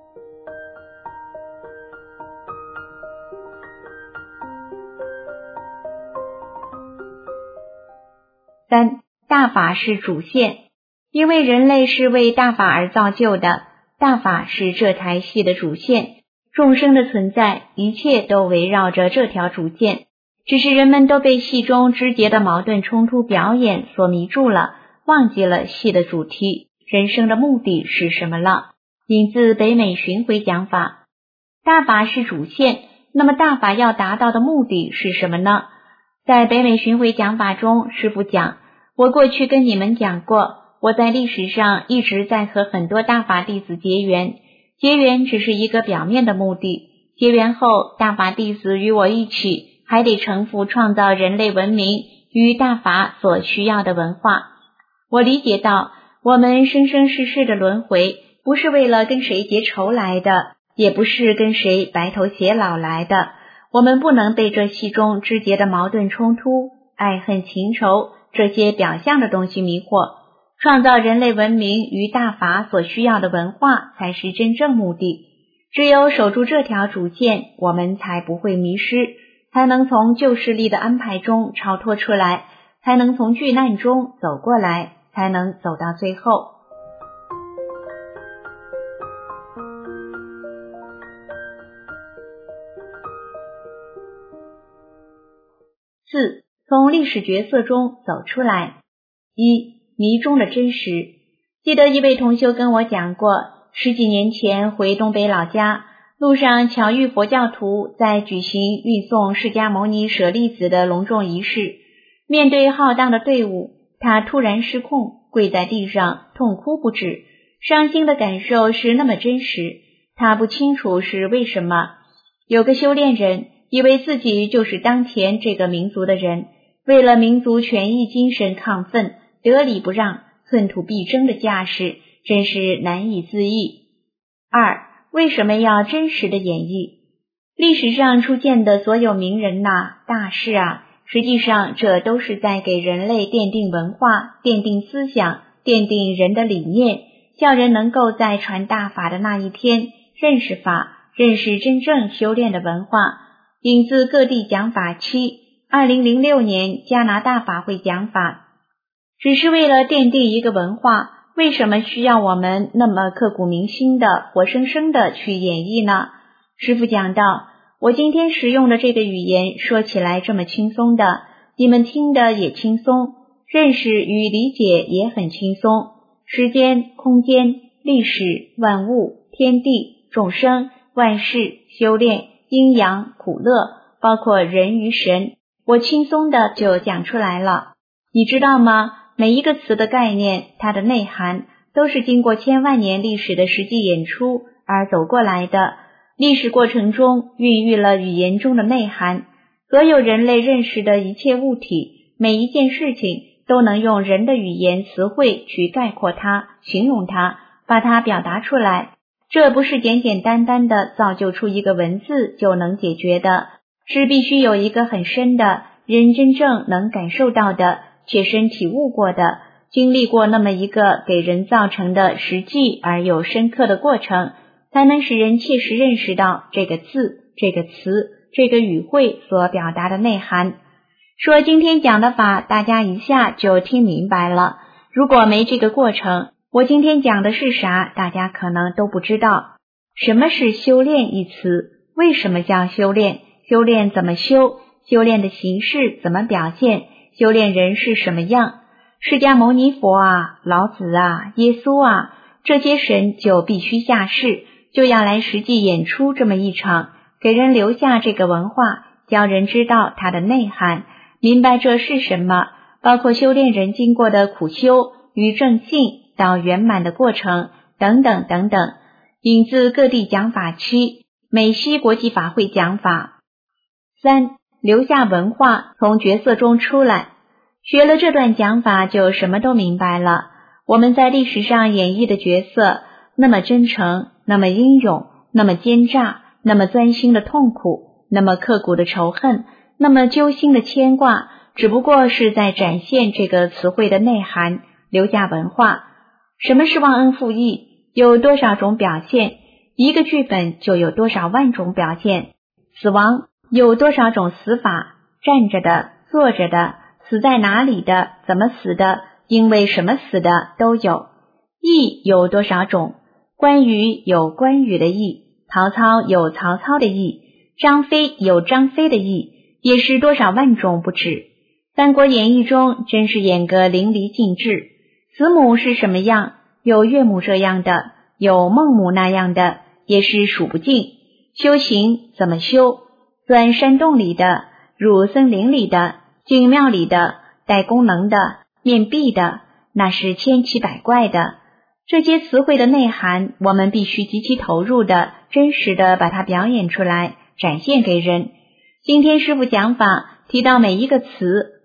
三、大法是主线。因为人类是为大法而造就的，大法是这台戏的主线，众生的存在，一切都围绕着这条主线，只是人们都被戏中枝节的矛盾冲突表演所迷住了，忘记了戏的主题，人生的目的是什么了。引自北美巡回讲法。大法是主线，那么大法要达到的目的是什么呢？在北美巡回讲法中，师父讲，我过去跟你们讲过，我在历史上一直在和很多大法弟子结缘，结缘只是一个表面的目的，结缘后大法弟子与我一起还得承负创造人类文明与大法所需要的文化， 我理解到，我们生生世世的轮回，不是为了跟谁结仇来的，也不是跟谁白头偕老来的。我们不能被这戏中枝节的矛盾冲突、爱恨情仇这些表象的东西迷惑。创造人类文明与大法所需要的文化才是真正目的。只有守住这条主线，我们才不会迷失，才能从旧势力的安排中超脱出来，才能从巨难中走过来，才能走到最后。4. 从历史角色中走出来。1. 迷中的真实。记得一位同修跟我讲过，10几年前回东北老家，路上巧遇佛教徒在举行运送释迦牟尼舍利子的隆重仪式，面对浩荡的队伍，他突然失控，跪在地上痛哭不止，伤心的感受是那么真实，他不清楚是为什么。有个修炼人以为自己就是当前这个民族的人，为了民族权益精神亢奋，得理不让，寸土必争的架势真是难以自抑。2. 为什么要真实的演绎？历史上出现的所有名人大事实际上这都是在给人类奠定文化、奠定思想、奠定人的理念，叫人能够在传大法的那一天认识法，认识真正修炼的文化。引自各地讲法期，2006年加拿大法会讲法。只是为了奠定一个文化，为什么需要我们那么刻骨铭心的、活生生的去演绎呢？师父讲到，我今天使用的这个语言说起来这么轻松的，你们听的也轻松，认识与理解也很轻松。时间、空间、历史、万物、天地、众生、万事、修炼、阴阳、苦乐，包括人与神，我轻松的就讲出来了。你知道吗？每一个词的概念，它的内涵，都是经过千万年历史的实际演出而走过来的。历史过程中孕育了语言中的内涵，所有人类认识的一切物体，每一件事情，都能用人的语言词汇去概括它，形容它，把它表达出来。这不是简简单单的造就出一个文字就能解决的，是必须有一个很深的人真正能感受到的、切身体悟过的、经历过那么一个给人造成的实际而又深刻的过程，才能使人切实认识到这个字、这个词、这个语汇所表达的内涵。说今天讲的法，大家一下就听明白了。如果没这个过程，我今天讲的是啥，大家可能都不知道。什么是修炼一词？为什么叫修炼？修炼怎么修？修炼的形式怎么表现？修炼人是什么样？释迦牟尼佛老子耶稣这些神就必须下世，就要来实际演出这么一场，给人留下这个文化，教人知道它的内涵，明白这是什么，包括修炼人经过的苦修与正信到圆满的过程等等等等。引自各地讲法期，美西国际法会讲法。3. 留下文化，从角色中出来。学了这段讲法就什么都明白了。我们在历史上演绎的角色，那么真诚，那么英勇，那么奸诈，那么钻心的痛苦，那么刻骨的仇恨，那么揪心的牵挂，只不过是在展现这个词汇的内涵，留下文化。什么是忘恩负义？有多少种表现？一个剧本就有多少万种表现。死亡有多少种死法？站着的，坐着的，死在哪里的，怎么死的，因为什么死的都有。义有多少种？关羽有关羽的义，曹操有曹操的义，张飞有张飞的义，也是多少万种不止。三国演义中真是演个淋漓尽致。子母是什么样？有岳母这样的，有孟母那样的，也是数不尽。修行怎么修？钻山洞里的，入森林里的，进庙里的，带功能的，面壁的，那是千奇百怪的。这些词汇的内涵，我们必须极其投入的、真实的把它表演出来，展现给人。今天师父讲法提到每一个词，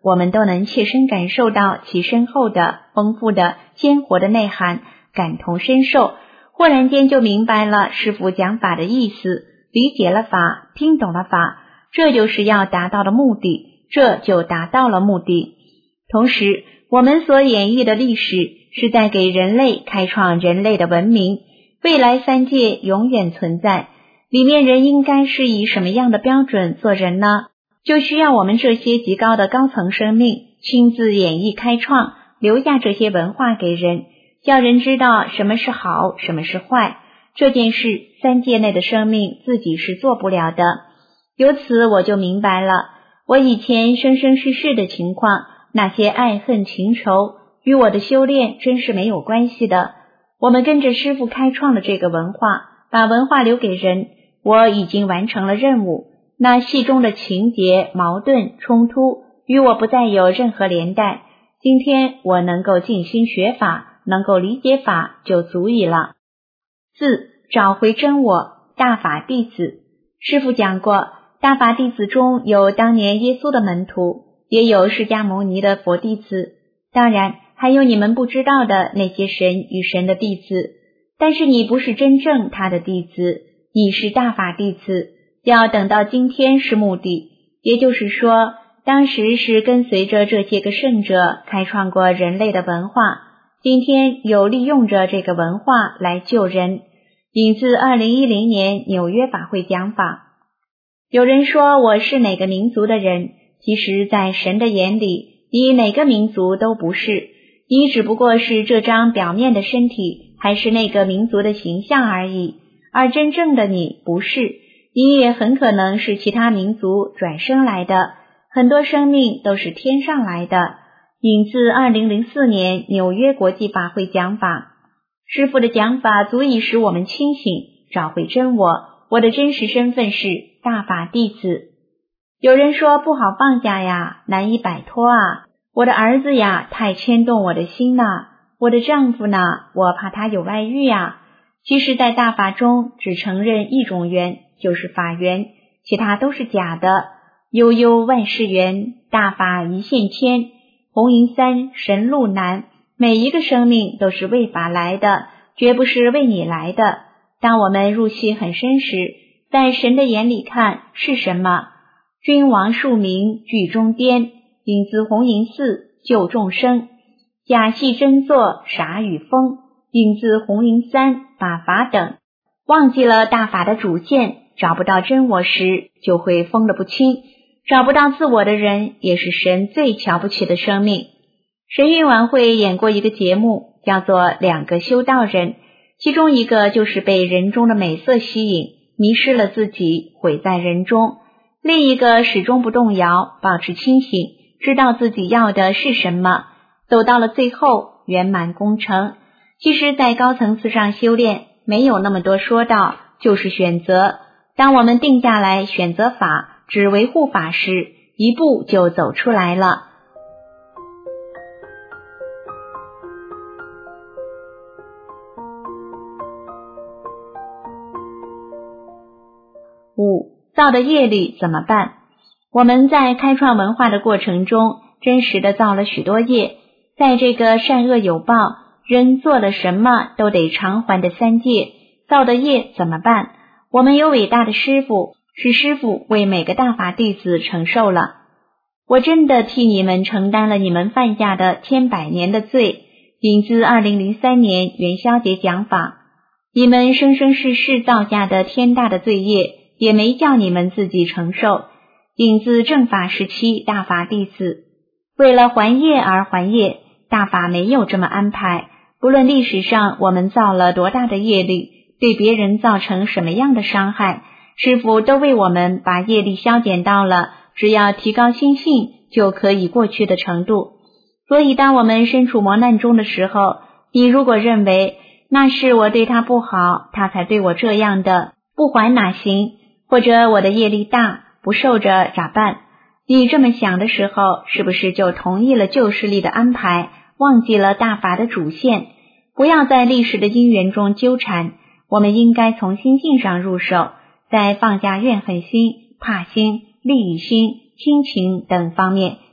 我们都能切身感受到其深厚的、丰富的、鲜活的内涵，感同身受，忽然间就明白了师父讲法的意思，理解了法，听懂了法，这就是要达到的目的，这就达到了目的。同时，我们所演绎的历史是在给人类开创人类的文明，未来三界永远存在，里面人应该是以什么样的标准做人呢？就需要我们这些极高的高层生命亲自演绎开创，留下这些文化给人，叫人知道什么是好，什么是坏。这件事三界内的生命自己是做不了的。由此我就明白了，我以前生生世世的情况，那些爱恨情仇与我的修炼真是没有关系的。我们跟着师父开创了这个文化，把文化留给人，我已经完成了任务。那戏中的情节、矛盾、冲突与我不再有任何连带。今天我能够静心学法，能够理解法就足矣了。4. 找回真我，大法弟子。师父讲过，大法弟子中有当年耶稣的门徒，也有释迦牟尼的佛弟子，当然还有你们不知道的那些神与神的弟子。但是你不是真正他的弟子，你是大法弟子，要等到今天是目的。也就是说，当时是跟随着这些个圣者开创过人类的文化，今天有利用着这个文化来救人。引自2010年纽约法会讲法。有人说我是哪个民族的人，其实在神的眼里，你哪个民族都不是，你只不过是这张表面的身体，还是那个民族的形象而已，而真正的你不是，你也很可能是其他民族转生来的，很多生命都是天上来的。引自2004年纽约国际法会讲法。师父的讲法足以使我们清醒，找回真我，我的真实身份是大法弟子。有人说不好放下呀，难以摆脱啊，我的儿子呀，太牵动我的心呐，我的丈夫呢，我怕他有外遇呀。其实在大法中只承认一种缘，就是法缘，其他都是假的。悠悠万事缘，大法一线牵，红银山，神路难，每一个生命都是为法来的，绝不是为你来的。当我们入戏很深时，在神的眼里看是什么？君王庶民剧中颠，引自红银寺救众生，假戏真做傻与疯，引自红银山法法等。忘记了大法的主线，找不到真我时，就会疯得不轻。找不到自我的人，也是神最瞧不起的生命。神韵晚会演过一个节目，叫做两个修道人，其中一个就是被人中的美色吸引，迷失了自己，毁在人中；另一个始终不动摇，保持清醒，知道自己要的是什么，走到了最后，圆满功成。其实在高层次上修炼，没有那么多说道，就是选择。当我们定下来选择法，只维护法时，一步就走出来了。5. 造的业力怎么办？我们在开创文化的过程中，真实的造了许多业，在这个善恶有报，人做了什么都得偿还的三界，造的业怎么办？我们有伟大的师父，是师父为每个大法弟子承受了。我真的替你们承担了你们犯下的千百年的罪。引自2003年元宵节讲法。你们生生世世造下的天大的罪业，也没叫你们自己承受。引自正法时期大法弟子。为了还业而还业，大法没有这么安排。不论历史上我们造了多大的业力，对别人造成什么样的伤害，师父都为我们把业力消减到了只要提高心性就可以过去的程度。所以当我们身处磨难中的时候，你如果认为那是我对他不好，他才对我这样的，不还哪行？或者我的业力大，不受着咋办？你这么想的时候，是不是就同意了旧势力的安排，忘记了大法的主线？不要在历史的因缘中纠缠，我们应该从心性上入手，在放下怨恨心、怕心、利益心、亲情等方面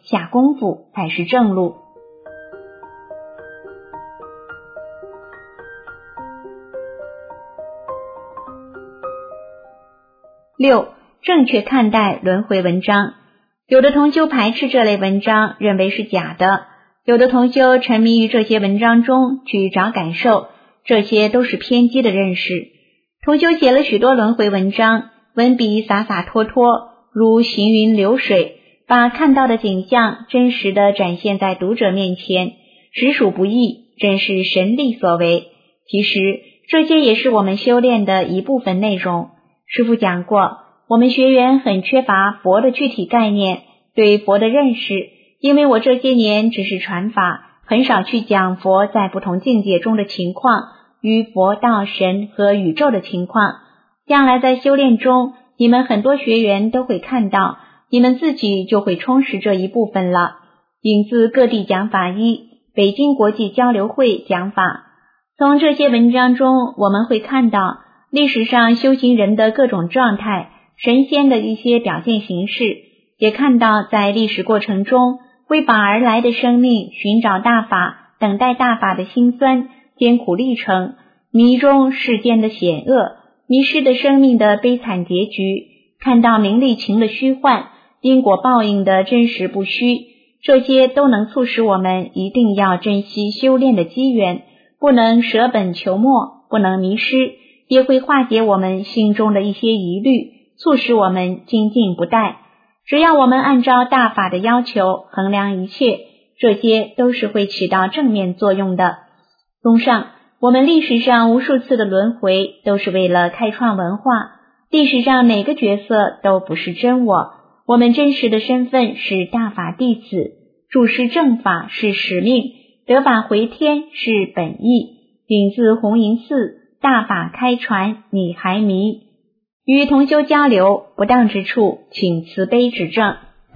下功夫才是正路。6. 正确看待轮回文章。有的同修排斥这类文章，认为是假的；有的同修沉迷于这些文章中去找感受，这些都是偏激的认识。同修写了许多轮回文章，文笔洒洒脱脱，如行云流水，把看到的景象真实地展现在读者面前，实属不易，真是神力所为。其实这些也是我们修炼的一部分内容。师父讲过，我们学员很缺乏佛的具体概念，对佛的认识，因为我这些年只是传法，很少去讲佛在不同境界中的情况，与佛道神和宇宙的情况。将来在修炼中，你们很多学员都会看到，你们自己就会充实这一部分了。引自各地讲法一，北京国际交流会讲法。从这些文章中，我们会看到历史上修行人的各种状态，神仙的一些表现形式，也看到在历史过程中为法而来的生命寻找大法，等待大法的辛酸艰苦历程，迷中世间的险恶，迷失的生命的悲惨结局，看到名利情的虚幻，因果报应的真实不虚，这些都能促使我们一定要珍惜修炼的机缘，不能舍本求末，不能迷失，也会化解我们心中的一些疑虑，促使我们精进不怠。只要我们按照大法的要求衡量一切，这些都是会起到正面作用的。综上，我们历史上无数次的轮回都是为了开创文化，历史上每个角色都不是真我，我们真实的身份是大法弟子，注释正法是使命，得法回天是本意。引自弘营寺，大法开传你还迷。与同修交流，不当之处请慈悲指正。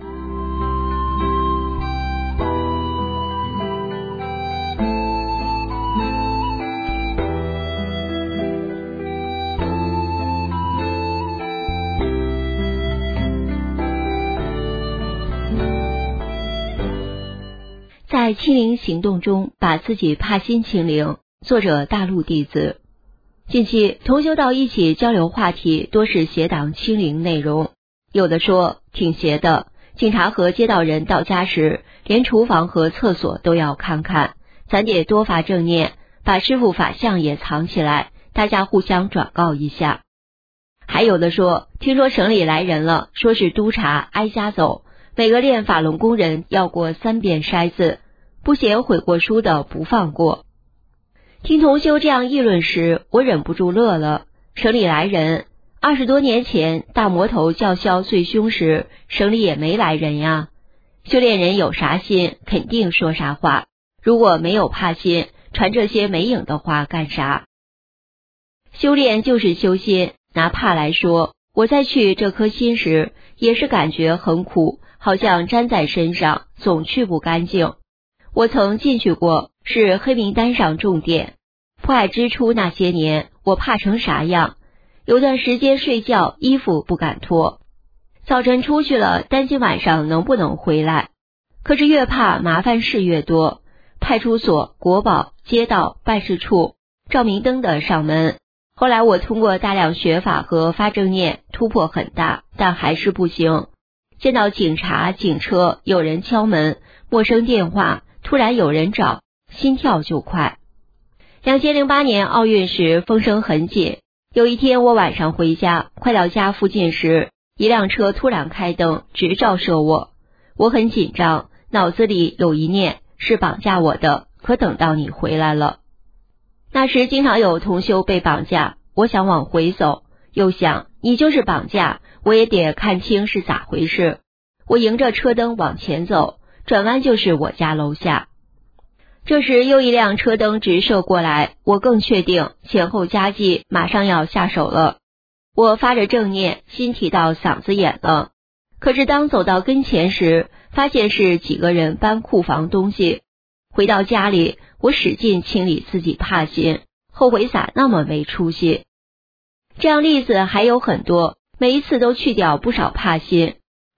在清零行动中把自己怕心清零。作者大陆弟子。近期同修道一起交流话题多是邪党清零内容，有的说挺邪的，警察和街道人到家时连厨房和厕所都要看看，咱得多发正念，把师父法相也藏起来，大家互相转告一下。还有的说听说省里来人了，说是督察挨家走，每个练法轮功人要过3遍筛子，不写悔过书的不放过。听同修这样议论时，我忍不住乐了。省里来人，20多年前大魔头叫嚣最凶时，省里也没来人呀。修炼人有啥心，肯定说啥话。如果没有怕心，传这些没影的话干啥？修炼就是修心，拿怕来说，我在去这颗心时，也是感觉很苦，好像粘在身上，总去不干净。我曾进去过，是黑名单上重点。破爱之初那些年，我怕成啥样？有段时间睡觉衣服不敢脱，早晨出去了，担心晚上能不能回来。可是越怕麻烦事越多，派出所、国保、街道、办事处、照明灯的上门。后来我通过大量学法和发正念，突破很大，但还是不行。见到警察、警车，有人敲门，陌生电话，突然有人找，心跳就快。2008年奥运时风声很紧，有一天我晚上回家，快到家附近时，一辆车突然开灯，直照射我。我很紧张，脑子里有一念是绑架我的，可等到你回来了。那时经常有同修被绑架，我想往回走，又想你就是绑架，我也得看清是咋回事。我迎着车灯往前走，转弯就是我家楼下。这时又一辆车灯直射过来，我更确定前后夹击，马上要下手了。我发着正念，心提到嗓子眼了。可是当走到跟前时，发现是几个人搬库房东西。回到家里，我使劲清理自己怕心，后悔咋那么没出息。这样例子还有很多，每一次都去掉不少怕心。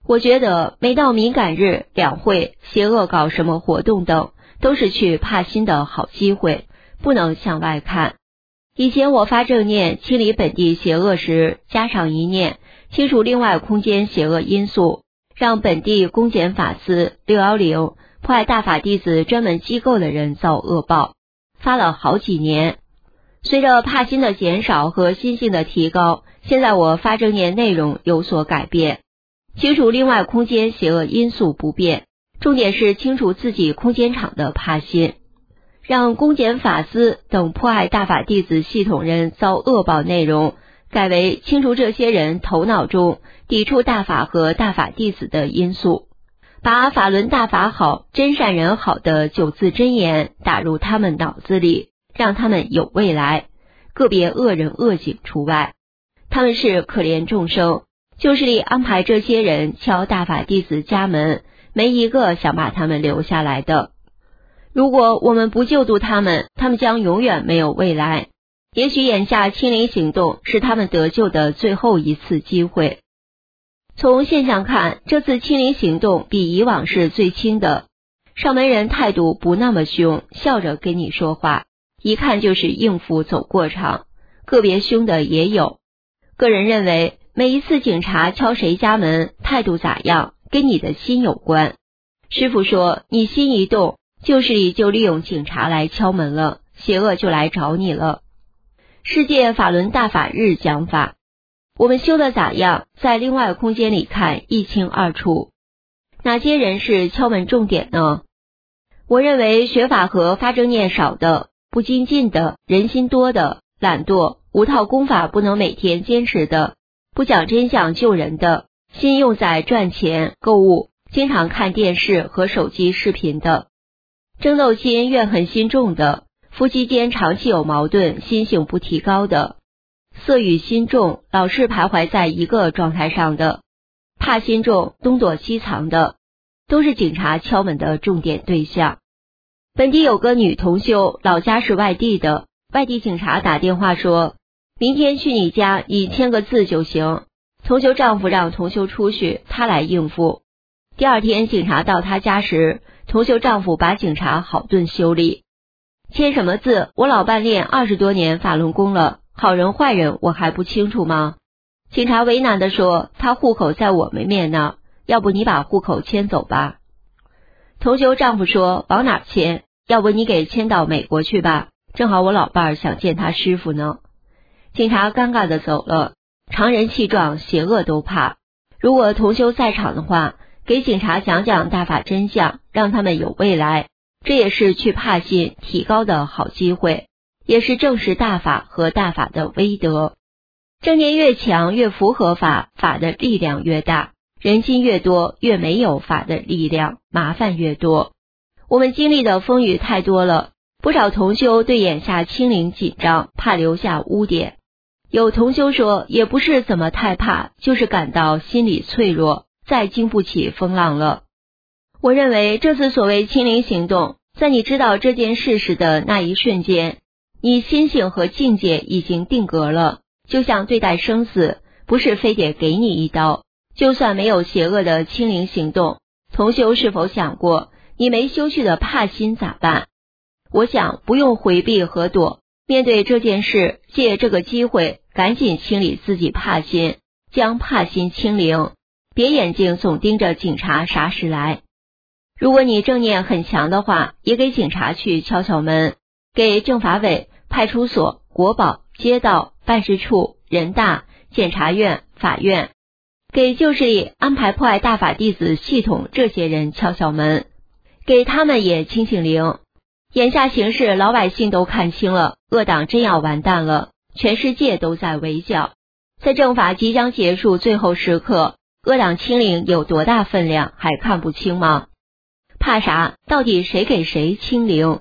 我觉得每到敏感日、两会、邪恶搞什么活动等，都是去帕辛的好机会，不能向外看。以前我发正念清理本地邪恶时，加上一念清除另外空间邪恶因素，让本地公检法司610破坏大法弟子专门机构的人遭恶报，发了好几年。随着帕辛的减少和心性的提高，现在我发正念内容有所改变，清除另外空间邪恶因素不变，重点是清除自己空间场的帕辛，让公检法司等迫害大法弟子系统人遭恶报内容改为清除这些人头脑中抵触大法和大法弟子的因素，把法轮大法好、真善人好的9字真言打入他们脑子里，让他们有未来，个别恶人恶警除外。他们是可怜众生，就是力安排这些人敲大法弟子家门，没一个想把他们留下来的。如果我们不救度他们，他们将永远没有未来。也许眼下清零行动是他们得救的最后一次机会。从现象看，这次清零行动比以往是最轻的，上门人态度不那么凶，笑着跟你说话，一看就是应付走过场，个别凶的也有。个人认为，每一次警察敲谁家门，态度咋样，跟你的心有关。师父说，你心一动，旧势力就利用警察来敲门了，邪恶就来找你了。世界法轮大法日讲法，我们修的咋样，在另外空间里看一清二楚。哪些人是敲门重点呢？我认为学法和发正念少的、不精进的、人心多的、懒惰、无套功法不能每天坚持的、不讲真相救人的、心用在赚钱、购物、经常看电视和手机视频的、争斗心、怨恨心重的、夫妻间长期有矛盾、心性不提高的、色欲心重、老是徘徊在一个状态上的、怕心重、东躲西藏的，都是警察敲门的重点对象。本地有个女同修，老家是外地的，外地警察打电话说，明天去你家，你签个字就行。同修丈夫让同修出去，她来应付。第二天警察到她家时，同修丈夫把警察好顿修理。签什么字？我老伴练20多年法轮功了，好人坏人我还不清楚吗？警察为难地说，他户口在我们面呢，要不你把户口迁走吧。同修丈夫说，往哪迁？要不你给迁到美国去吧，正好我老伴想见他师傅呢。警察尴尬地走了。常人气壮，邪恶都怕。如果同修在场的话，给警察讲讲大法真相，让他们有未来，这也是去帕辛提高的好机会，也是证实大法和大法的威德。正念越强，越符合法，法的力量越大，人心越多，越没有法的力量，麻烦越多。我们经历的风雨太多了，不少同修对眼下清零紧张，怕留下污点。有同修说，也不是怎么太怕，就是感到心理脆弱，再经不起风浪了。我认为这次所谓清零行动，在你知道这件事时的那一瞬间，你心性和境界已经定格了。就像对待生死，不是非得给你一刀。就算没有邪恶的清零行动，同修是否想过，你没修去的怕心咋办？我想不用回避和躲，面对这件事，借这个机会赶紧清理自己怕心，将怕心清零，别眼睛总盯着警察啥时来。如果你正念很强的话，也给警察去敲敲门，给政法委、派出所、国保、街道、办事处、人大、检察院、法院，给旧势力安排破坏大法弟子系统这些人敲敲门，给他们也清清零。眼下形势老百姓都看清了，恶党真要完蛋了，全世界都在围剿。在政法即将结束最后时刻，恶党清零有多大分量还看不清吗？怕啥？到底谁给谁清零？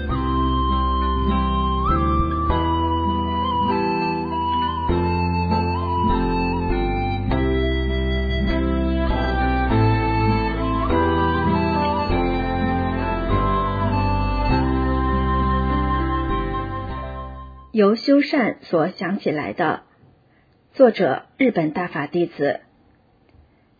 由修善所想起来的，作者日本大法弟子。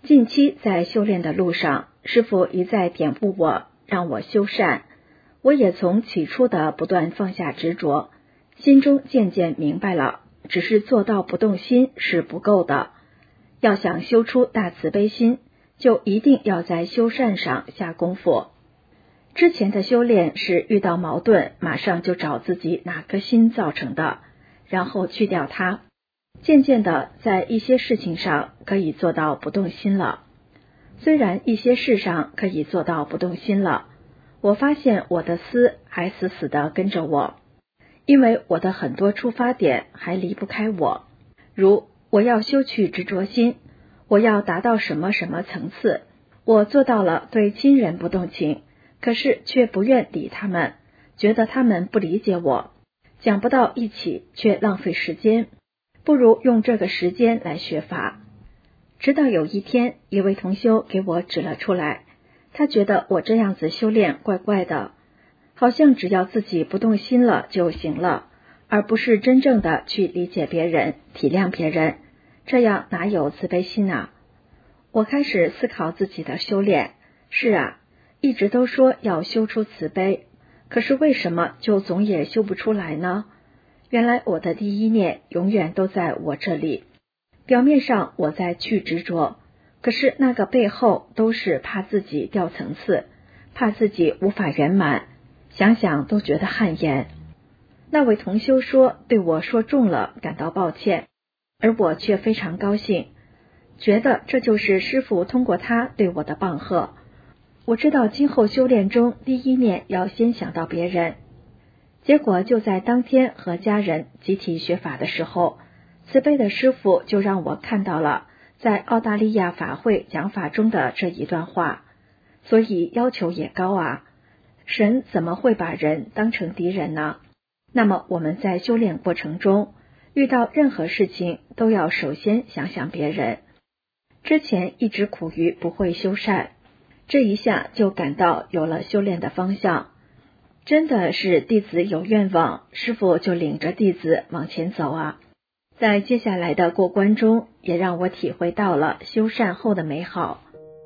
近期在修炼的路上，师父一再点拨我，让我修善。我也从起初的不断放下执着，心中渐渐明白了，只是做到不动心是不够的。要想修出大慈悲心，就一定要在修善上下功夫。之前的修炼是遇到矛盾，马上就找自己哪颗心造成的，然后去掉它。渐渐的，在一些事情上可以做到不动心了。虽然一些事上可以做到不动心了，我发现我的思还死死的跟着我，因为我的很多出发点还离不开我。如我要修去执着心，我要达到什么什么层次，我做到了对亲人不动情，可是却不愿理他们，觉得他们不理解我，讲不到一起却浪费时间，不如用这个时间来学法。直到有一天，一位同修给我指了出来，他觉得我这样子修炼怪怪的，好像只要自己不动心了就行了，而不是真正的去理解别人，体谅别人，这样哪有慈悲心啊？我开始思考自己的修炼，是啊，一直都说要修出慈悲，可是为什么就总也修不出来呢？原来我的第一念永远都在我这里，表面上我在去执着，可是那个背后都是怕自己掉层次，怕自己无法圆满，想想都觉得汗颜。那位同修说对我说中了，感到抱歉，而我却非常高兴，觉得这就是师父通过他对我的棒喝。我知道今后修炼中第一念要先想到别人。结果就在当天和家人集体学法的时候，慈悲的师父就让我看到了在澳大利亚法会讲法中的这一段话，所以要求也高啊。神怎么会把人当成敌人呢？那么我们在修炼过程中，遇到任何事情都要首先想想别人。之前一直苦于不会修善，这一下就感到有了修炼的方向。真的是弟子有愿望，师父就领着弟子往前走啊。在接下来的过关中，也让我体会到了修善后的美好。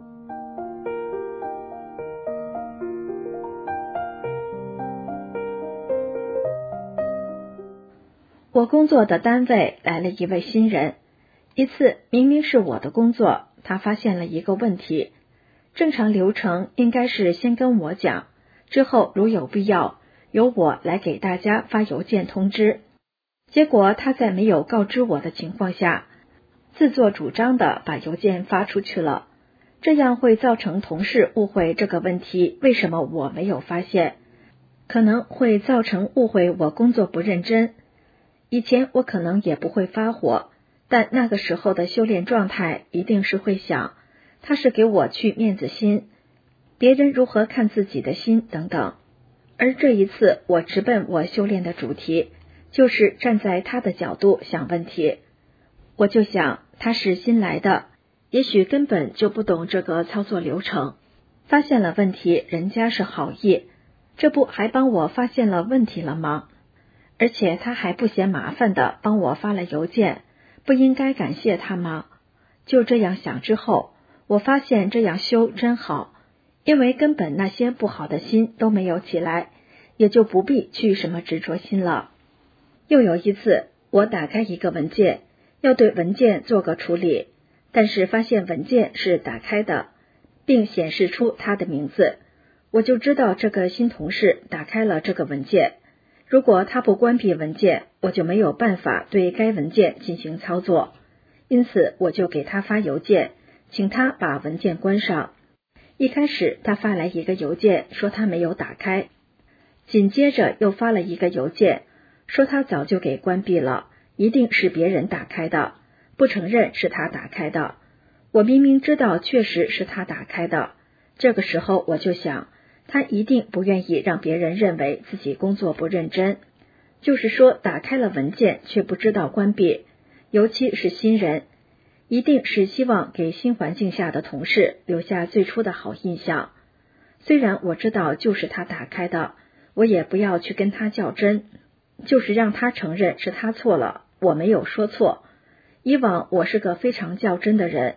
我工作的单位来了一位新人，一次明明是我的工作，他发现了一个问题，正常流程应该是先跟我讲，之后如有必要，由我来给大家发邮件通知。结果他在没有告知我的情况下，自作主张的把邮件发出去了，这样会造成同事误会这个问题为什么我没有发现，可能会造成误会我工作不认真。以前我可能也不会发火，但那个时候的修炼状态一定是会想，他是给我去面子心，别人如何看自己的心等等。而这一次我直奔我修炼的主题，就是站在他的角度想问题。我就想他是新来的，也许根本就不懂这个操作流程，发现了问题人家是好意，这不还帮我发现了问题了吗？而且他还不嫌麻烦的帮我发了邮件，不应该感谢他吗？就这样想之后，我发现这样修真好，因为根本那些不好的心都没有起来，也就不必去什么执着心了。又有一次，我打开一个文件，要对文件做个处理，但是发现文件是打开的，并显示出他的名字，我就知道这个新同事打开了这个文件。如果他不关闭文件，我就没有办法对该文件进行操作，因此我就给他发邮件，请他把文件关上。一开始他发来一个邮件说他没有打开，紧接着又发了一个邮件说他早就给关闭了，一定是别人打开的，不承认是他打开的。我明明知道确实是他打开的，这个时候我就想，他一定不愿意让别人认为自己工作不认真，就是说打开了文件却不知道关闭，尤其是新人，一定是希望给新环境下的同事留下最初的好印象。虽然我知道就是他打开的，我也不要去跟他较真，就是让他承认是他错了，我没有说错。以往我是个非常较真的人，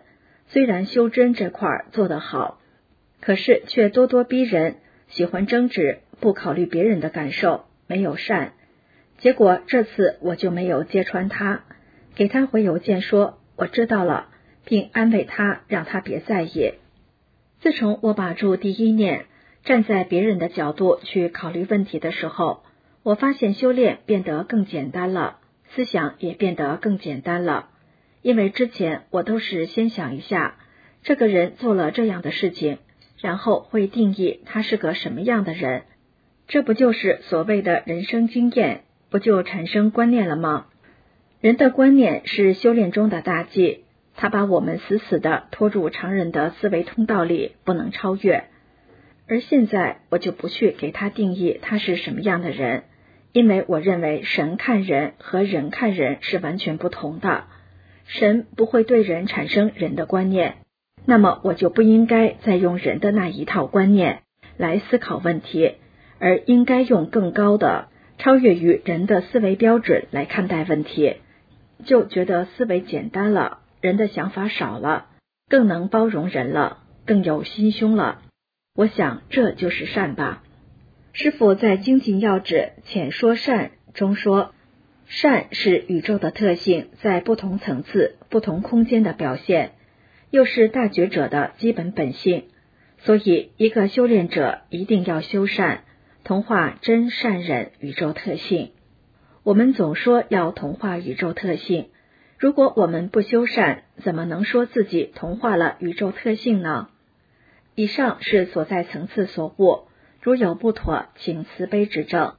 虽然修真这块做得好，可是却咄咄逼人，喜欢争执，不考虑别人的感受，没有善。结果这次我就没有揭穿他，给他回邮件说我知道了，并安慰他，让他别在意。自从我把住第一念，站在别人的角度去考虑问题的时候，我发现修炼变得更简单了，思想也变得更简单了。因为之前我都是先想一下，这个人做了这样的事情，然后会定义他是个什么样的人，这不就是所谓的人生经验，不就产生观念了吗？人的观念是修炼中的大忌，它把我们死死地拖入常人的思维通道里，不能超越。而现在我就不去给他定义他是什么样的人，因为我认为神看人和人看人是完全不同的，神不会对人产生人的观念，那么我就不应该再用人的那一套观念来思考问题，而应该用更高的超越于人的思维标准来看待问题，就觉得思维简单了，人的想法少了，更能包容人了，更有心胸了。我想这就是善吧。师父在精进要旨浅说善中说，善是宇宙的特性在不同层次、不同空间的表现，又是大觉者的基本本性，所以一个修炼者一定要修善，同化真善忍宇宙特性。我们总说要同化宇宙特性，如果我们不修善，怎么能说自己同化了宇宙特性呢？以上是所在层次所悟，如有不妥，请慈悲指正。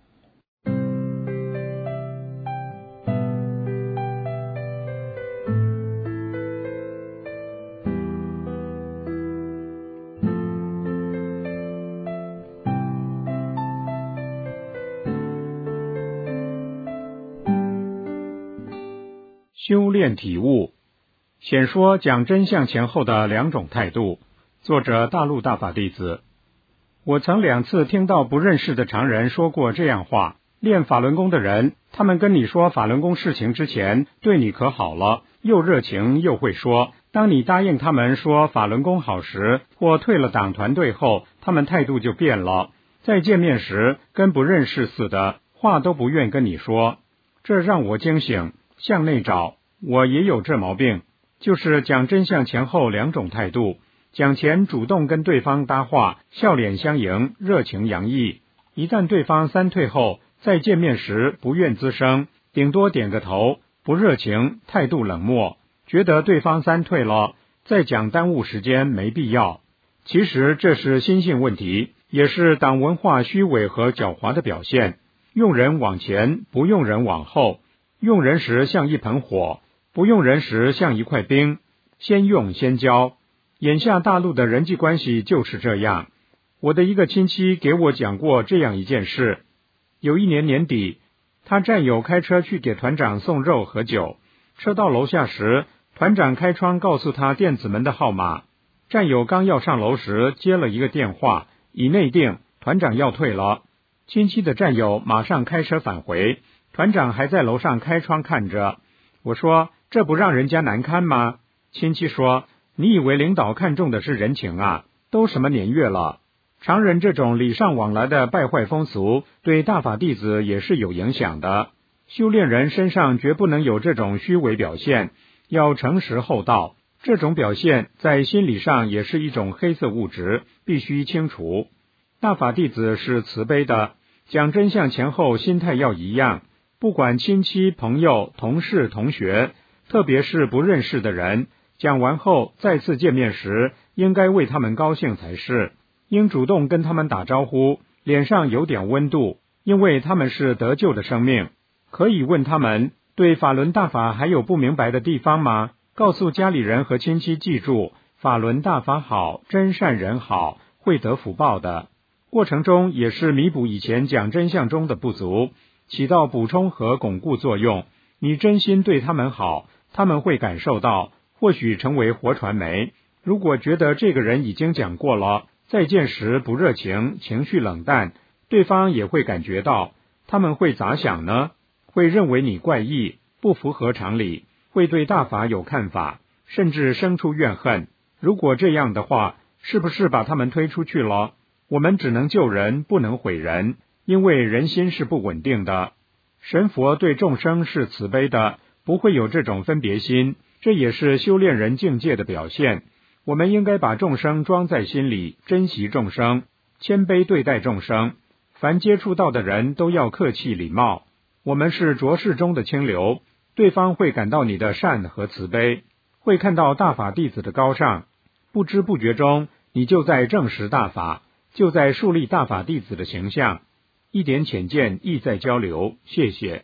修炼体悟，显说讲真相前后的两种态度。作者大陆大法弟子。我曾2次听到不认识的常人说过这样话，练法轮功的人，他们跟你说法轮功事情之前，对你可好了，又热情又会说，当你答应他们说法轮功好时，或退了党团队后，他们态度就变了，再见面时跟不认识似的，话都不愿跟你说。这让我惊醒，向内找，我也有这毛病，就是讲真相前后两种态度。讲前主动跟对方搭话，笑脸相迎，热情洋溢，一旦对方3退后，再见面时不愿吱声，顶多点个头，不热情，态度冷漠，觉得对方3退了，再讲耽误时间没必要。其实这是心性问题，也是党文化虚伪和狡猾的表现，用人往前，不用人往后，用人时像一盆火，不用人时像一块冰，先用先教。眼下大陆的人际关系就是这样。我的一个亲戚给我讲过这样一件事，有一年年底，他战友开车去给团长送肉和酒，车到楼下时，团长开窗告诉他电子门的号码，战友刚要上楼时接了一个电话，已内定团长要退了。亲戚的战友马上开车返回，团长还在楼上开窗看着。我说，这不让人家难堪吗？亲戚说，你以为领导看重的是人情啊？都什么年月了，常人这种礼尚往来的败坏风俗，对大法弟子也是有影响的。修炼人身上绝不能有这种虚伪表现，要诚实厚道。这种表现在心理上也是一种黑色物质，必须清除。大法弟子是慈悲的，讲真相前后心态要一样，不管亲戚、朋友、同事、同学，特别是不认识的人，讲完后再次见面时，应该为他们高兴才是，应主动跟他们打招呼，脸上有点温度，因为他们是得救的生命。可以问他们，对法轮大法还有不明白的地方吗？告诉家里人和亲戚记住，法轮大法好，真善人好，会得福报的。过程中也是弥补以前讲真相中的不足，起到补充和巩固作用。你真心对他们好，他们会感受到，或许成为活传媒。如果觉得这个人已经讲过了，再见时不热情，情绪冷淡，对方也会感觉到，他们会咋想呢？会认为你怪异，不符合常理，会对大法有看法，甚至生出怨恨。 如果这样的话，是不是把他们推出去了？我们只能救人，不能毁人，因为人心是不稳定的。神佛对众生是慈悲的，不会有这种分别心，这也是修炼人境界的表现。我们应该把众生装在心里，珍惜众生，谦卑对待众生，凡接触到的人都要客气礼貌。我们是浊世中的清流，对方会感到你的善和慈悲，会看到大法弟子的高尚，不知不觉中你就在证实大法，就在树立大法弟子的形象。一点浅见，意在交流，谢谢。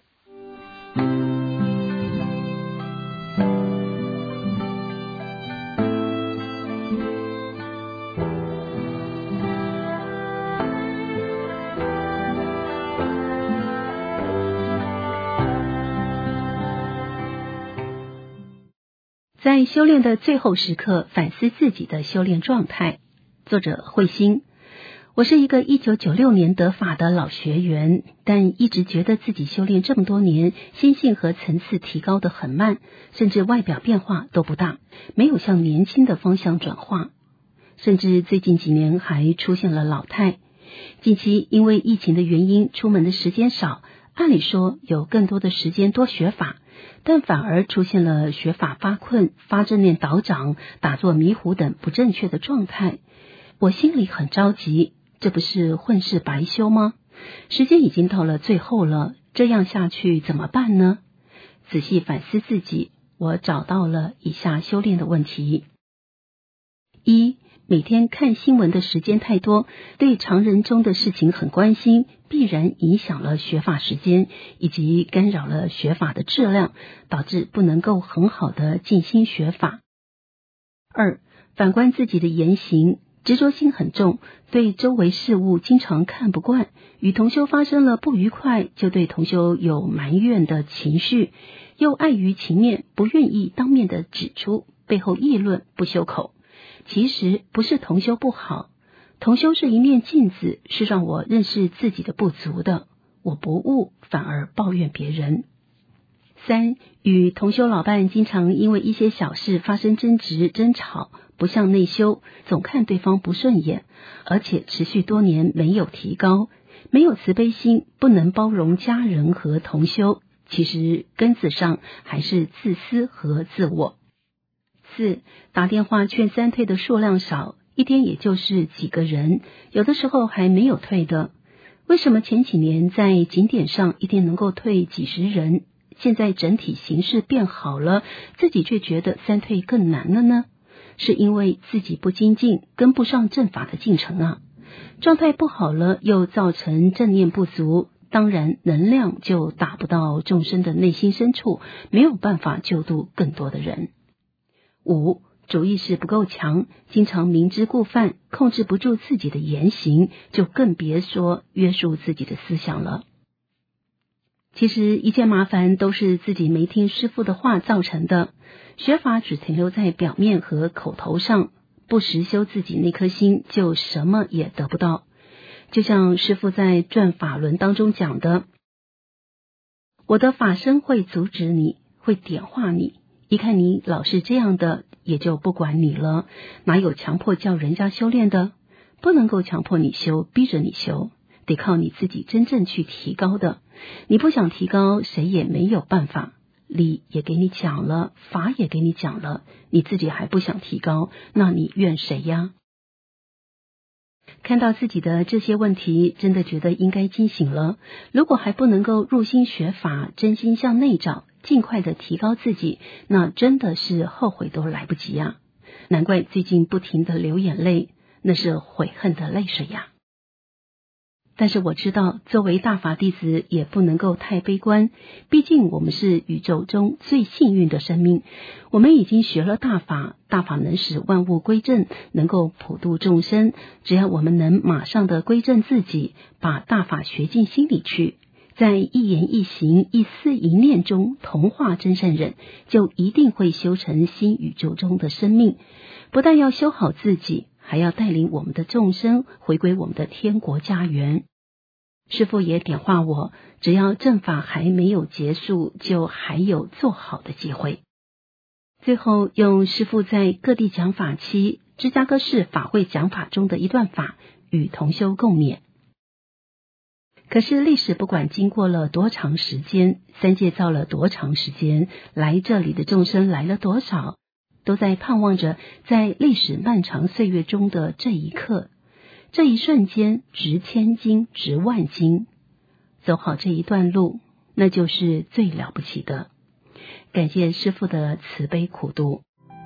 在修炼的最后时刻，反思自己的修炼状态。作者慧心。我是一个1996年得法的老学员，但一直觉得自己修炼这么多年，心性和层次提高得很慢，甚至外表变化都不大，没有向年轻的方向转化，甚至最近几年还出现了老态。近期因为疫情的原因，出门的时间少，按理说有更多的时间多学法，但反而出现了学法发困、发正念倒掌、打坐迷糊等不正确的状态。我心里很着急，这不是混世白修吗？时间已经到了最后了，这样下去怎么办呢？仔细反思自己，我找到了以下修炼的问题。一、每天看新闻的时间太多，对常人中的事情很关心，必然影响了学法时间，以及干扰了学法的质量，导致不能够很好的静心学法。二、反观自己的言行，执着心很重，对周围事物经常看不惯，与同修发生了不愉快，就对同修有埋怨的情绪，又碍于情面，不愿意当面的指出，背后议论不修口。其实不是同修不好，同修是一面镜子，是让我认识自己的不足的，我不悟，反而抱怨别人。三、与同修老伴经常因为一些小事发生争执争吵，不像内修，总看对方不顺眼，而且持续多年没有提高，没有慈悲心，不能包容家人和同修，其实根子上还是自私和自我。四、打电话劝三退的数量少，一天也就是几个人，有的时候还没有退的。为什么前几年在景点上一天能够退几十人，现在整体形势变好了，自己却觉得三退更难了呢？是因为自己不精进，跟不上正法的进程啊。状态不好了，又造成正念不足，当然能量就打不到众生的内心深处，没有办法救度更多的人。五、主意识不够强，经常明知故犯，控制不住自己的言行，就更别说约束自己的思想了。其实一切麻烦都是自己没听师父的话造成的，学法只停留在表面和口头上，不实修自己那颗心，就什么也得不到。就像师父在转法轮当中讲的，我的法身会阻止你，会点化你，一看你老是这样的，也就不管你了，哪有强迫叫人家修炼的？不能够强迫你修，逼着你修，得靠你自己真正去提高的。你不想提高，谁也没有办法。理也给你讲了，法也给你讲了，你自己还不想提高，那你怨谁呀？看到自己的这些问题，真的觉得应该惊醒了。如果还不能够入心学法，真心向内找，尽快的提高自己，那真的是后悔都来不及呀。难怪最近不停的流眼泪，那是悔恨的泪水呀。但是我知道，作为大法弟子也不能够太悲观，毕竟我们是宇宙中最幸运的生命，我们已经学了大法，大法能使万物归正，能够普度众生，只要我们能马上的归正自己，把大法学进心里去，在一言一行一思一念中同化真善忍，就一定会修成新宇宙中的生命。不但要修好自己，还要带领我们的众生回归我们的天国家园。师父也点化我，只要正法还没有结束，就还有做好的机会。 最后用师父在各地讲法期芝加哥市法会讲法中的一段法与同修共勉。可是历史不管经过了多长时间，三界造了多长时间，来这里的众生来了多少，都在盼望着在历史漫长岁月中的这一刻，这一瞬间值千金值万金，走好这一段路，那就是最了不起的。感谢师父的慈悲苦度。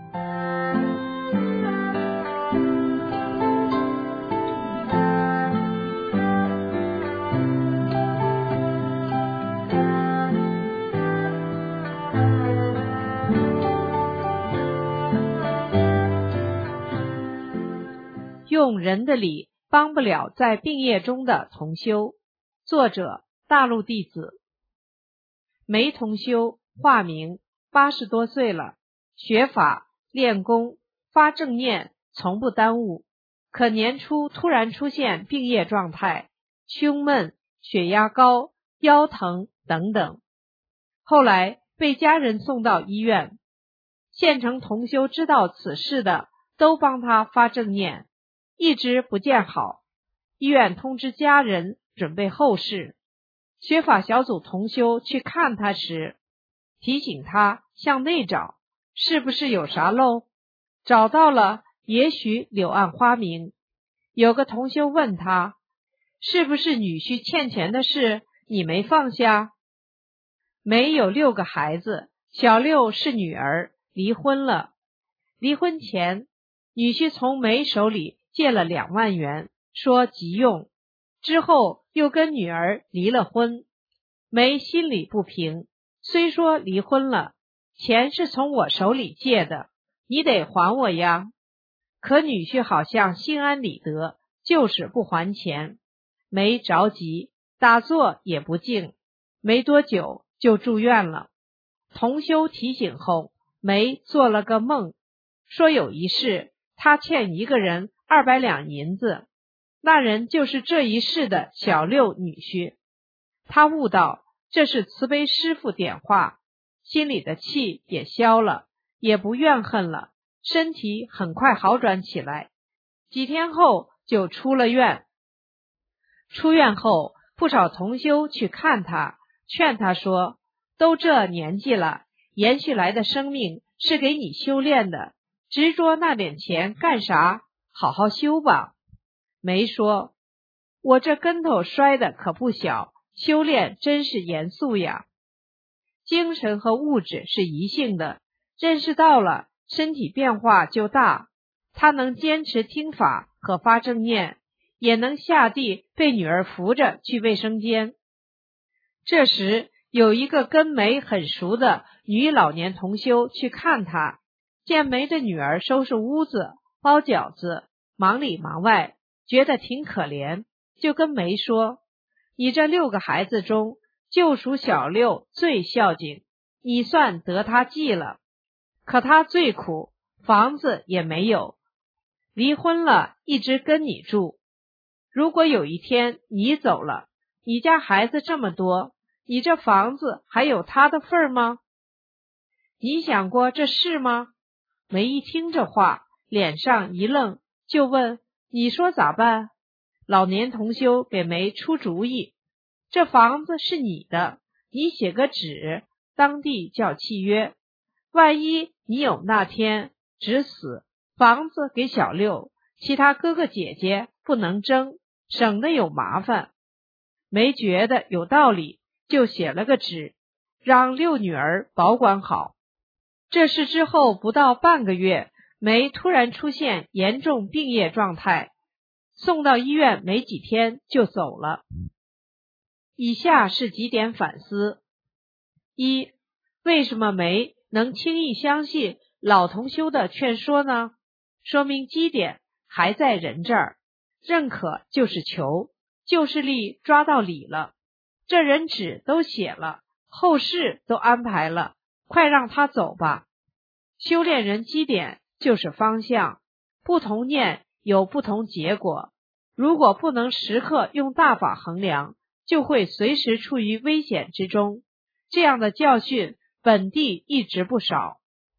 用人的理帮不了在病业中的同修。作者大陆弟子。梅同修化名，80多岁了，学法练功发正念从不耽误，可年初突然出现病业状态，胸闷、血压高、腰疼等等，后来被家人送到医院，县城同修知道此事的都帮他发正念，一直不见好，医院通知家人准备后事。学法小组同修去看他时，提醒他向内找，是不是有啥漏？找到了，也许柳暗花明。有个同修问他，是不是女婿欠钱的事你没放下？梅有6个孩子，小6是女儿，离婚了。离婚前，女婿从梅手里借了2万元，说急用，之后又跟女儿离了婚。梅心里不平，虽说离婚了，钱是从我手里借的，你得还我呀。可女婿好像心安理得，就是不还钱。梅着急，打坐也不静，没多久就住院了。同修提醒后，梅做了个梦，说有一世他欠一个人200两银子，那人就是这一世的小6女婿。他悟到这是慈悲师父点化，心里的气也消了，也不怨恨了，身体很快好转起来。几天后就出了院。出院后，不少同修去看他，劝他说，都这年纪了，延续来的生命是给你修炼的，执着那点钱干啥？好好修吧。梅说，我这跟头摔的可不小，修炼真是严肃呀。精神和物质是一性的，认识到了，身体变化就大。他能坚持听法和发正念，也能下地被女儿扶着去卫生间。这时有一个跟梅很熟的女老年同修去看他，见梅的女儿收拾屋子、包饺子，忙里忙外，觉得挺可怜，就跟梅说，你这6个孩子中，就属小6最孝敬，你算得他记了。可他最苦，房子也没有，离婚了，一直跟你住。如果有一天你走了，你家孩子这么多，你这房子还有他的份吗？你想过这事吗？梅一听这话，脸上一愣，就问，你说咋办？老年同修给梅出主意，这房子是你的，你写个纸，当地叫契约，万一你有那天只死，房子给小6，其他哥哥姐姐不能争，省得有麻烦。梅觉得有道理，就写了个纸，让6女儿保管好。这事之后不到半个月，梅突然出现严重病业状态，送到医院没几天就走了。以下是几点反思：一、为什么梅能轻易相信老同修的劝说呢？说明基点还在人这儿，认可就是求，就是力抓到理了，这人纸都写了，后事都安排了，快让他走吧。修炼人基点就是方向，不同念有不同结果，如果不能时刻用大法衡量，就会随时处于危险之中。这样的教训本地一直不少。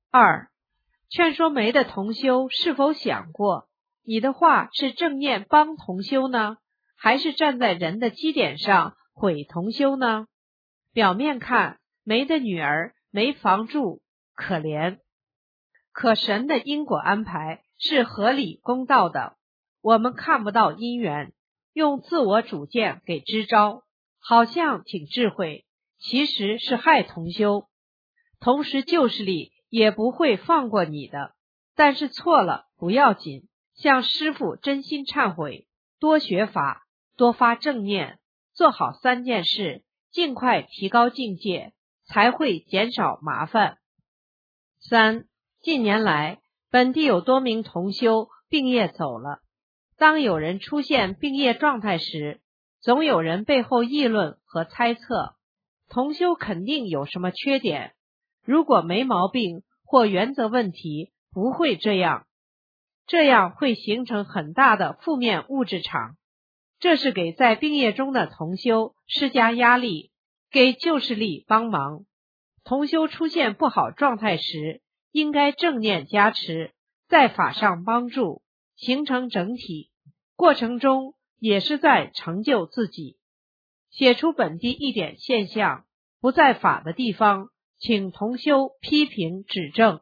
2. 劝说梅的同修是否想过，你的话是正念帮同修呢，还是站在人的基点上毁同修呢？表面看，梅的女儿没房住，可怜。可神的因果安排是合理公道的，我们看不到因缘，用自我主见给支招，好像挺智慧，其实是害同修。同时旧势力也不会放过你的，但是错了不要紧，向师父真心忏悔，多学法，多发正念，做好3件事，尽快提高境界，才会减少麻烦。3. 近年来，本地有多名同修病业走了，当有人出现病业状态时，总有人背后议论和猜测，同修肯定有什么缺点，如果没毛病或原则问题，不会这样，这样会形成很大的负面物质场，这是给在病业中的同修施加压力，给旧势力帮忙。同修出现不好状态时，应该正念加持，在法上帮助，形成整体，过程中也是在成就自己。写出本地一点现象，不在法的地方，请同修批评指正。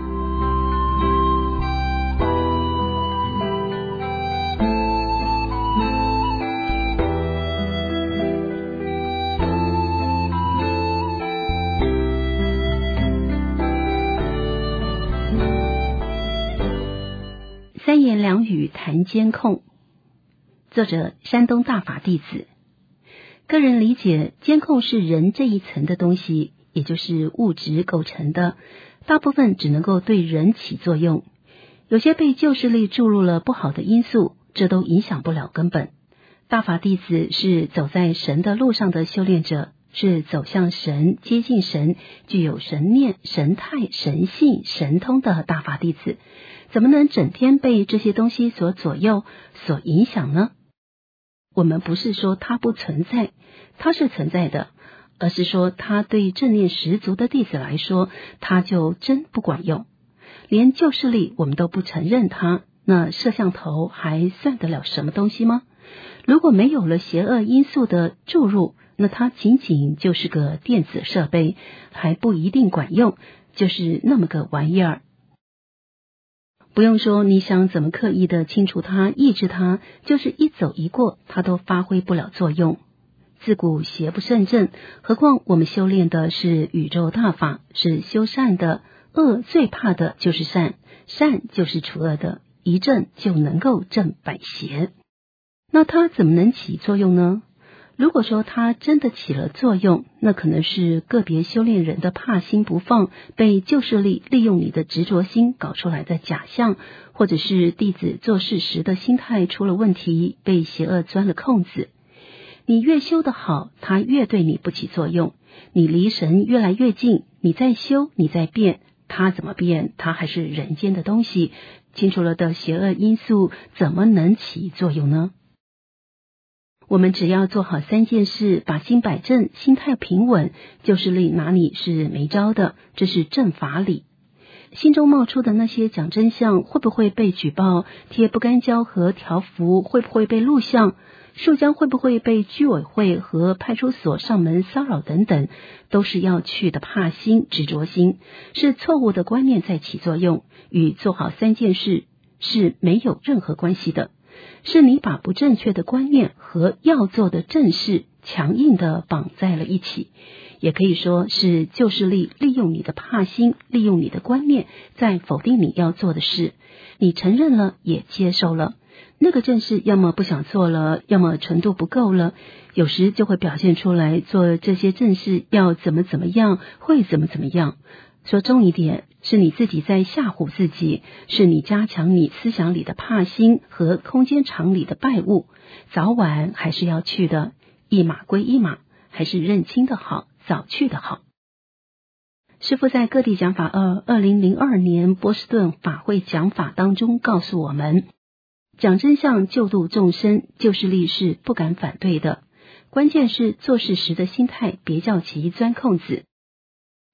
3言2语谈监控，作者山东大法弟子。个人理解，监控是人这一层的东西，也就是物质构成的，大部分只能够对人起作用。有些被旧势力注入了不好的因素，这都影响不了根本。大法弟子是走在神的路上的修炼者，是走向神、接近神、具有神念、神态、神性、神通的大法弟子，怎么能整天被这些东西所左右、所影响呢？我们不是说它不存在，它是存在的，而是说它对正念十足的弟子来说，它就真不管用。连旧势力我们都不承认它，那摄像头还算得了什么东西吗？如果没有了邪恶因素的注入，那它仅仅就是个电子设备，还不一定管用，就是那么个玩意儿。不用说你想怎么刻意的清除它、抑制它，就是一走一过，它都发挥不了作用。自古邪不胜正，何况我们修炼的是宇宙大法，是修善的，恶最怕的就是善，善就是除恶的，一正就能够正百邪。那它怎么能起作用呢？如果说它真的起了作用，那可能是个别修炼人的怕心不放，被旧势力利用你的执着心搞出来的假象，或者是弟子做事时的心态出了问题，被邪恶钻了空子。你越修得好，它越对你不起作用，你离神越来越近，你在修，你在变，它怎么变？它还是人间的东西，清除了的邪恶因素怎么能起作用呢？我们只要做好3件事，把心摆正，心态平稳，旧势力拿你是没招的，这是正法理。心中冒出的那些讲真相会不会被举报，贴不干胶和条幅会不会被录像，树江会不会被居委会和派出所上门骚扰等等，都是要去的怕心、执着心，是错误的观念在起作用，与做好3件事是没有任何关系的。是你把不正确的观念和要做的正事强硬的绑在了一起，也可以说是旧势力利用你的怕心，利用你的观念，在否定你要做的事。你承认了，也接受了，那个正事要么不想做了，要么程度不够了，有时就会表现出来，做这些正事要怎么样，会怎么样。说重一点，是你自己在吓唬自己，是你加强你思想里的怕心和空间场里的败物，早晚还是要去的，一码归一码，还是认清的好，早去的好。师父在各地讲法2002年波士顿法会讲法当中告诉我们，讲真相救度众生，旧势力是不敢反对的，关键是做事时的心态，别叫其钻空子。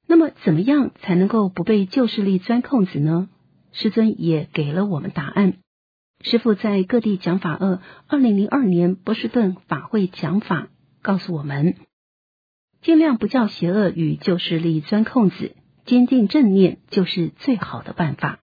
那么怎么样才能够不被旧势力钻空子呢？师尊也给了我们答案。师父在各地讲法2002年波士顿法会讲法告诉我们，尽量不叫邪恶与旧势力钻空子，坚定正念就是最好的办法。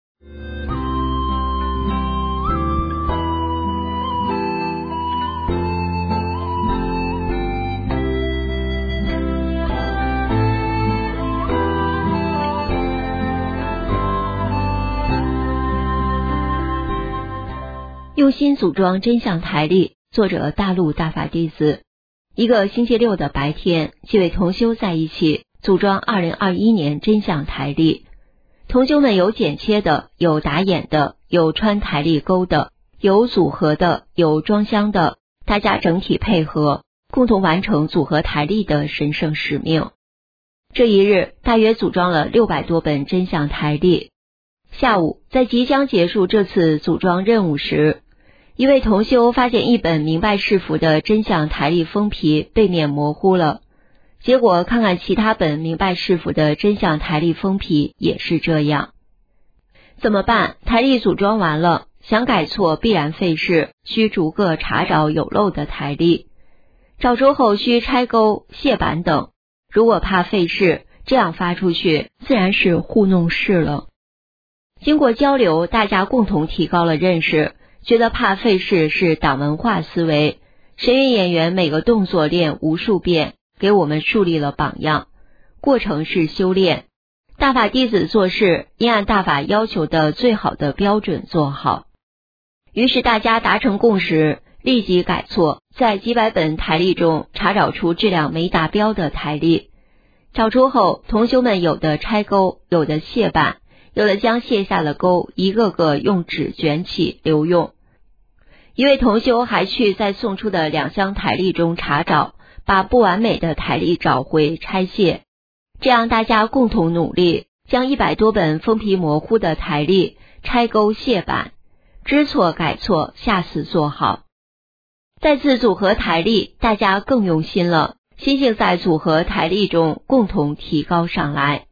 用心组装真相台历，作者大陆大法弟子。一个星期六的白天，几位同修在一起组装2021年真相台历。同修们有剪切的，有打眼的，有穿台历钩的，有组合的，有装箱的，大家整体配合，共同完成组合台历的神圣使命。这一日，大约组装了600多本真相台历。下午，在即将结束这次组装任务时，一位同修发现一本明白是符的真相台历封皮背面模糊了，结果看看其他本明白是符的真相台历封皮也是这样。怎么办？台历组装完了，想改错必然费事，需逐个查找有漏的台历，找出后需拆钩、卸版等。如果怕费事，这样发出去自然是糊弄事了。经过交流，大家共同提高了认识，觉得怕费事是党文化思维。神韵演员每个动作练无数遍，给我们树立了榜样。过程是修炼，大法弟子做事应按大法要求的最好的标准做好。于是大家达成共识，立即改错，在几百本台历中查找出质量没达标的台历。找出后，同修们有的拆钩，有的卸版，有的将卸下的钩一个个用纸卷起留用。一位同修还去在送出的2箱台历中查找，把不完美的台历找回拆卸。这样大家共同努力，将100多本封皮模糊的台历拆钩卸版，知错改错，下次做好。再次组合台历，大家更用心了，心性在组合台历中共同提高上来。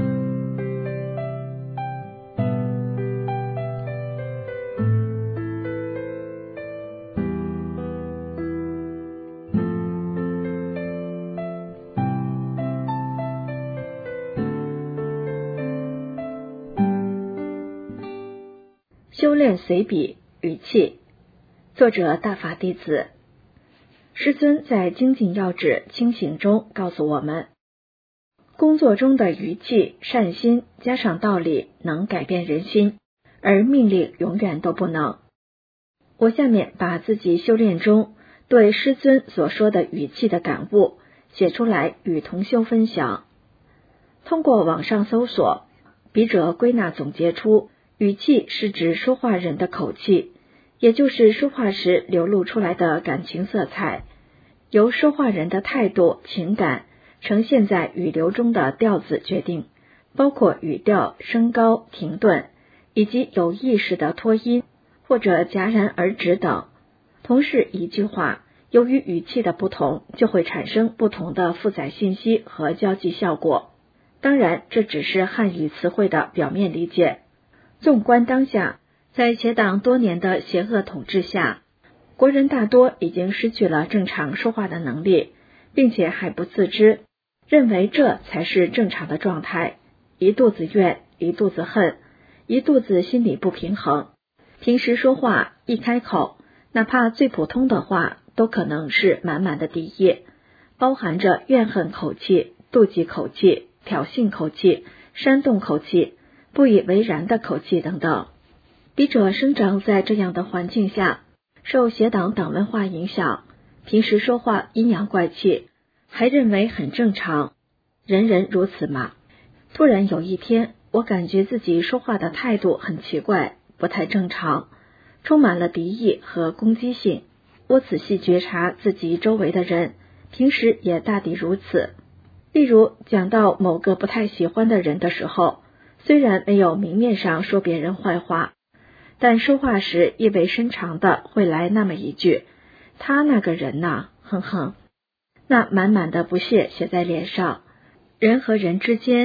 修炼随笔语气，作者大法弟子。师尊在精进要旨清醒中告诉我们，工作中的语气、善心加上道理能改变人心，而命令永远都不能。我下面把自己修炼中对师尊所说的语气的感悟写出来与同修分享。通过网上搜索，笔者归纳总结出，语气是指说话人的口气，也就是说话时流露出来的感情色彩，由说话人的态度、情感呈现在语流中的调子决定，包括语调、升高、停顿，以及有意识的拖音或者戛然而止等。同是一句话，由于语气的不同，就会产生不同的负载信息和交际效果。当然，这只是汉语词汇的表面理解。纵观当下，在邪党多年的邪恶统治下，国人大多已经失去了正常说话的能力，并且还不自知，认为这才是正常的状态，一肚子怨，一肚子恨，一肚子心理不平衡。平时说话一开口，哪怕最普通的话都可能是满满的敌意，包含着怨恨口气、妒忌口气、挑衅口气、煽动口气、不以为然的口气等等。笔者生长在这样的环境下，受邪党党文化影响，平时说话阴阳怪气，还认为很正常，人人如此嘛。突然有一天，我感觉自己说话的态度很奇怪，不太正常，充满了敌意和攻击性。我仔细觉察自己周围的人，平时也大抵如此。例如讲到某个不太喜欢的人的时候，虽然没有明面上说别人坏话，但说话时意味深长的会来那么一句，他那个人呐，哼哼，那满满的不屑写在脸上。人和人之间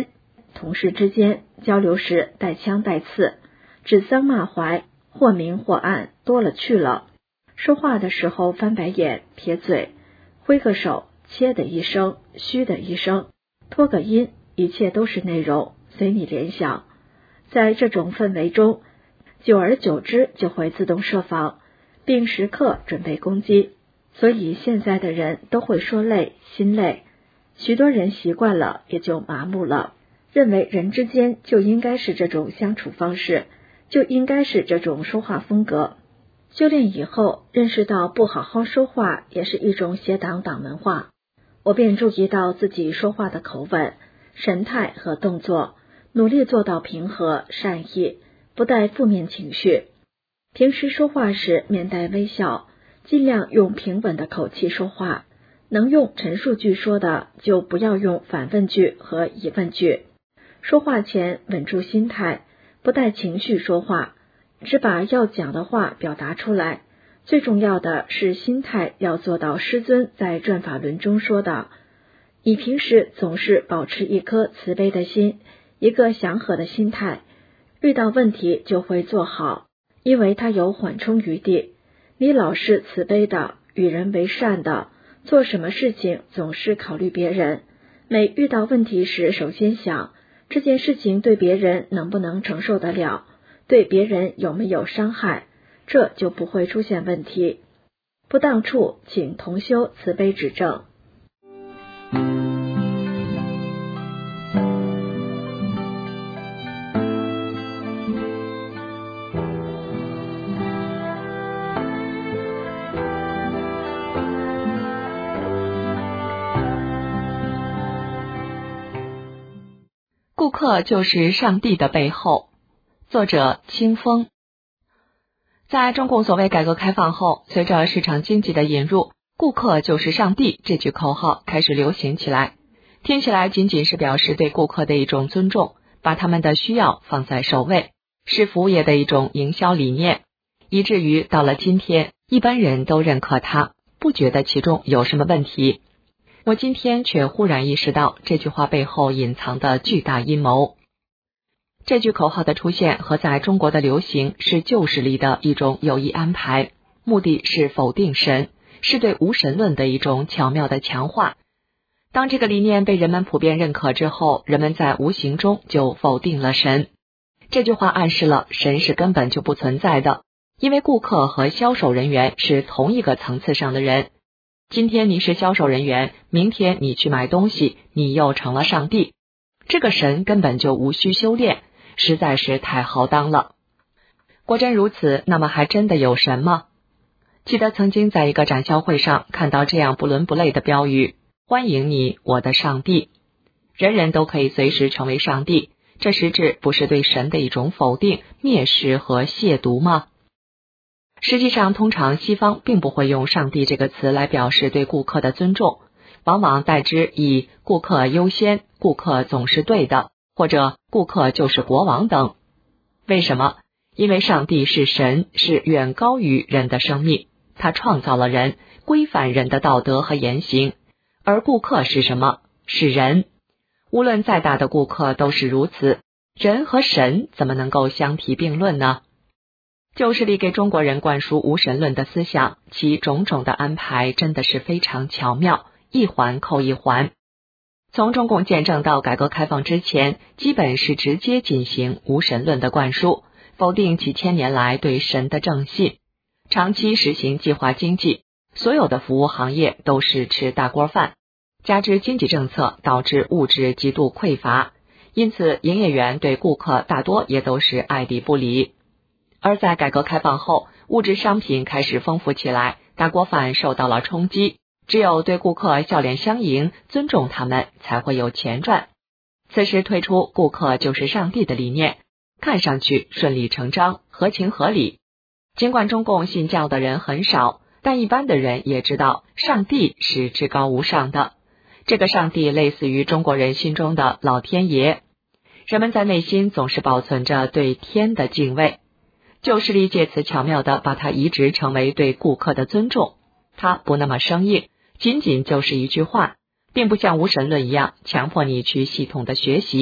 同事之间交流时带腔带刺，指桑骂槐，或明或暗，多了去了。说话的时候翻白眼、撇嘴，挥个手，切的一声，嘘的一声，拖个音，一切都是内容，随你联想。在这种氛围中，久而久之就会自动设防，并时刻准备攻击。所以现在的人都会说累、心累，许多人习惯了也就麻木了，认为人之间就应该是这种相处方式，就应该是这种说话风格。修炼以后，认识到不好好说话也是一种邪党党文化，我便注意到自己说话的口吻、神态和动作，努力做到平和、善意，不带负面情绪。平时说话时面带微笑，尽量用平稳的口气说话，能用陈述句说的就不要用反问句和疑问句。说话前稳住心态，不带情绪说话，只把要讲的话表达出来。最重要的是心态要做到师尊在转法轮中说的，你平时总是保持一颗慈悲的心，一个祥和的心态，遇到问题就会做好，因为它有缓冲余地。你老是慈悲的，与人为善的，做什么事情总是考虑别人，每遇到问题时首先想这件事情对别人能不能承受得了，对别人有没有伤害，这就不会出现问题。不当处请同修慈悲指正。 顾客就是上帝的背后。作者清风。在中共所谓改革开放后，随着市场经济的引入，顾客就是上帝这句口号开始流行起来，听起来仅仅是表示对顾客的一种尊重，把他们的需要放在首位，是服务业的一种营销理念，以至于到了今天，一般人都认可它，不觉得其中有什么问题。我今天却忽然意识到这句话背后隐藏的巨大阴谋。这句口号的出现和在中国的流行是旧势力的一种有意安排，目的是否定神，是对无神论的一种巧妙的强化。当这个理念被人们普遍认可之后，人们在无形中就否定了神。这句话暗示了神是根本就不存在的，因为顾客和销售人员是同一个层次上的人。今天你是销售人员，明天你去买东西，你又成了上帝。这个神根本就无需修炼，实在是太浩荡了。果真如此，那么还真的有神吗？记得曾经在一个展销会上看到这样不伦不类的标语：欢迎你，我的上帝。人人都可以随时成为上帝，这实质不是对神的一种否定、蔑视和亵渎吗？实际上，通常西方并不会用上帝这个词来表示对顾客的尊重，往往代之以顾客优先、顾客总是对的，或者顾客就是国王等。为什么？因为上帝是神，是远高于人的生命，他创造了人，规范人的道德和言行。而顾客是什么？是人。无论再大的顾客都是如此，人和神怎么能够相提并论呢？旧势力给中国人灌输无神论的思想，其种种的安排真的是非常巧妙，一环扣一环。从中共建政到改革开放之前，基本是直接进行无神论的灌输，否定几千年来对神的正信，长期实行计划经济，所有的服务行业都是吃大锅饭，加之经济政策导致物质极度匮乏，因此营业员对顾客大多也都是爱理不理。而在改革开放后，物质商品开始丰富起来，大锅饭受到了冲击，只有对顾客笑脸相迎，尊重他们，才会有钱赚。此时推出顾客就是上帝的理念，看上去顺理成章，合情合理。尽管中共信教的人很少，但一般的人也知道上帝是至高无上的。这个上帝类似于中国人心中的老天爷，人们在内心总是保存着对天的敬畏。旧势力借此巧妙地把它移植成为对顾客的尊重，它不那么生硬，仅仅就是一句话，并不像无神论一样强迫你去系统的学习，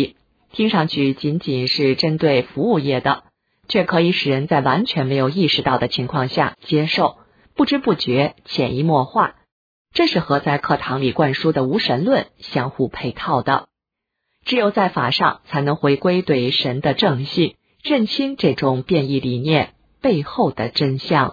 听上去仅仅是针对服务业的，却可以使人在完全没有意识到的情况下接受，不知不觉潜移默化。这是和在课堂里灌输的无神论相互配套的。只有在法上才能回归对神的正信，认清这种变异理念背后的真相。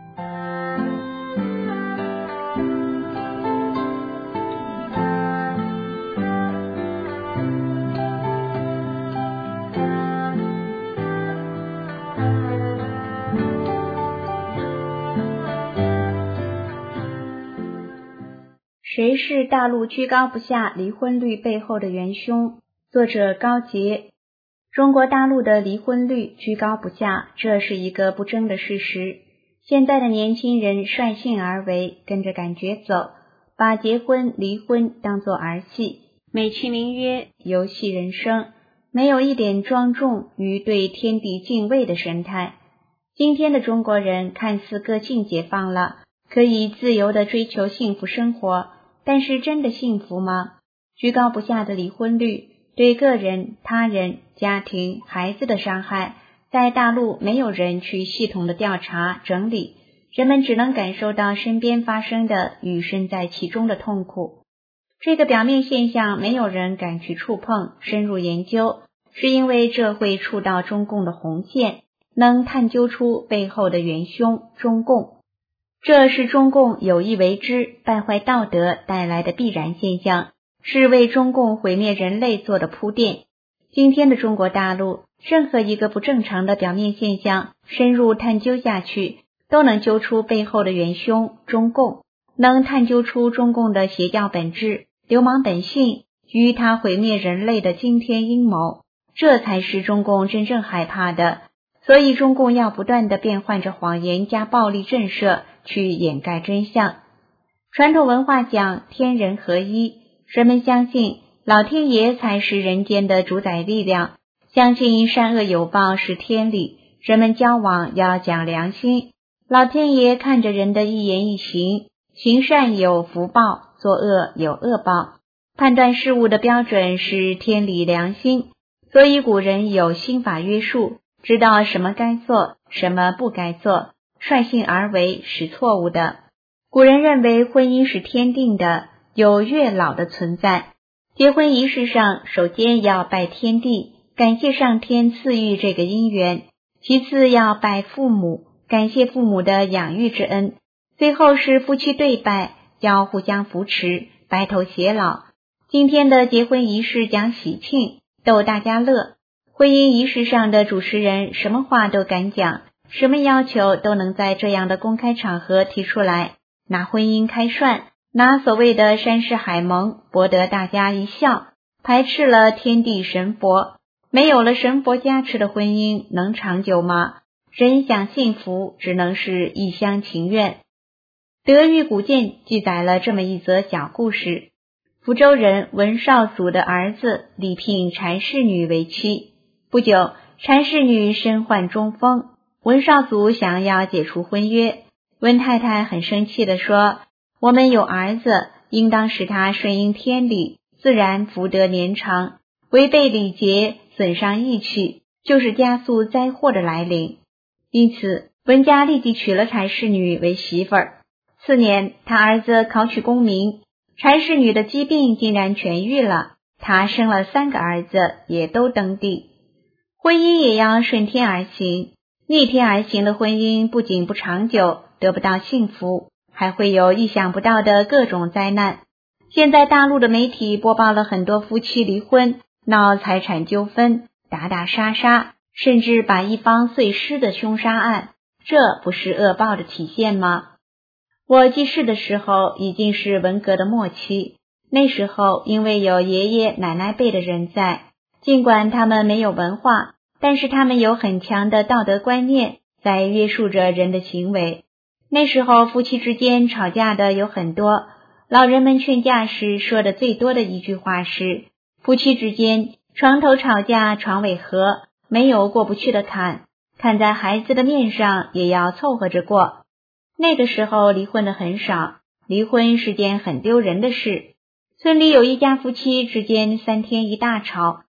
谁是大陆居高不下离婚率背后的元凶？作者高杰。中国大陆的离婚率居高不下，这是一个不争的事实。现在的年轻人率性而为，跟着感觉走，把结婚离婚当作儿戏，美其名曰游戏人生，没有一点庄重与对天地敬畏的神态。今天的中国人看似个性解放了，可以自由地追求幸福生活，但是真的幸福吗？居高不下的离婚率对个人、他人、家庭、孩子的伤害，在大陆没有人去系统的调查整理，人们只能感受到身边发生的与身在其中的痛苦。这个表面现象没有人敢去触碰深入研究，是因为这会触到中共的红线，能探究出背后的元凶中共。这是中共有意为之败坏道德带来的必然现象，是为中共毁灭人类做的铺垫。今天的中国大陆，任何一个不正常的表面现象，深入探究下去，都能揪出背后的元凶中共，能探究出中共的邪教本质、流氓本性与他毁灭人类的惊天阴谋，这才是中共真正害怕的。所以中共要不断地变换着谎言加暴力震慑去掩盖真相。传统文化讲天人合一，人们相信老天爷才是人间的主宰力量，相信善恶有报是天理，人们交往要讲良心，老天爷看着人的一言一行，行善有福报，作恶有恶报，判断事物的标准是天理良心，所以古人有心法约束，知道什么该做，什么不该做，率性而为是错误的。古人认为婚姻是天定的，有月老的存在。结婚仪式上，首先要拜天地，感谢上天赐予这个姻缘；其次要拜父母，感谢父母的养育之恩；最后是夫妻对拜，要互相扶持，白头偕老。今天的结婚仪式讲喜庆，逗大家乐。婚姻仪式上的主持人什么话都敢讲，什么要求都能在这样的公开场合提出来，拿婚姻开涮，拿所谓的山势海盟博得大家一笑，排斥了天地神佛。没有了神佛加持的婚姻能长久吗？人想幸福只能是一厢情愿。德育古鉴记载了这么一则小故事。福州人文少祖的儿子礼聘柴氏女为妻，不久柴氏女身患中风，文少祖想要解除婚约，文太太很生气地说，我们有儿子，应当使他顺应天理，自然福德绵长，违背礼节，损伤义气，就是加速灾祸的来临。因此文家立即娶了柴氏女为媳妇儿。次年他儿子考取功名，柴氏女的疾病竟然痊愈了，她生了3个儿子，也都登第。婚姻也要顺天而行，逆天而行的婚姻不仅不长久，得不到幸福，还会有意想不到的各种灾难。现在大陆的媒体播报了很多夫妻离婚，闹财产纠纷，打打杀杀，甚至把一方碎尸的凶杀案，这不是恶报的体现吗？我记事的时候已经是文革的末期，那时候因为有爷爷奶奶辈的人在，尽管他们没有文化，但是他们有很强的道德观念在约束着人的行为。那时候夫妻之间吵架的有很多，老人们劝架时说的最多的一句话是，夫妻之间床头吵架床尾和，没有过不去的坎，看在孩子的面上也要凑合着过。那个时候离婚的很少，离婚是件很丢人的事。村里有一家夫妻之间3天一大吵，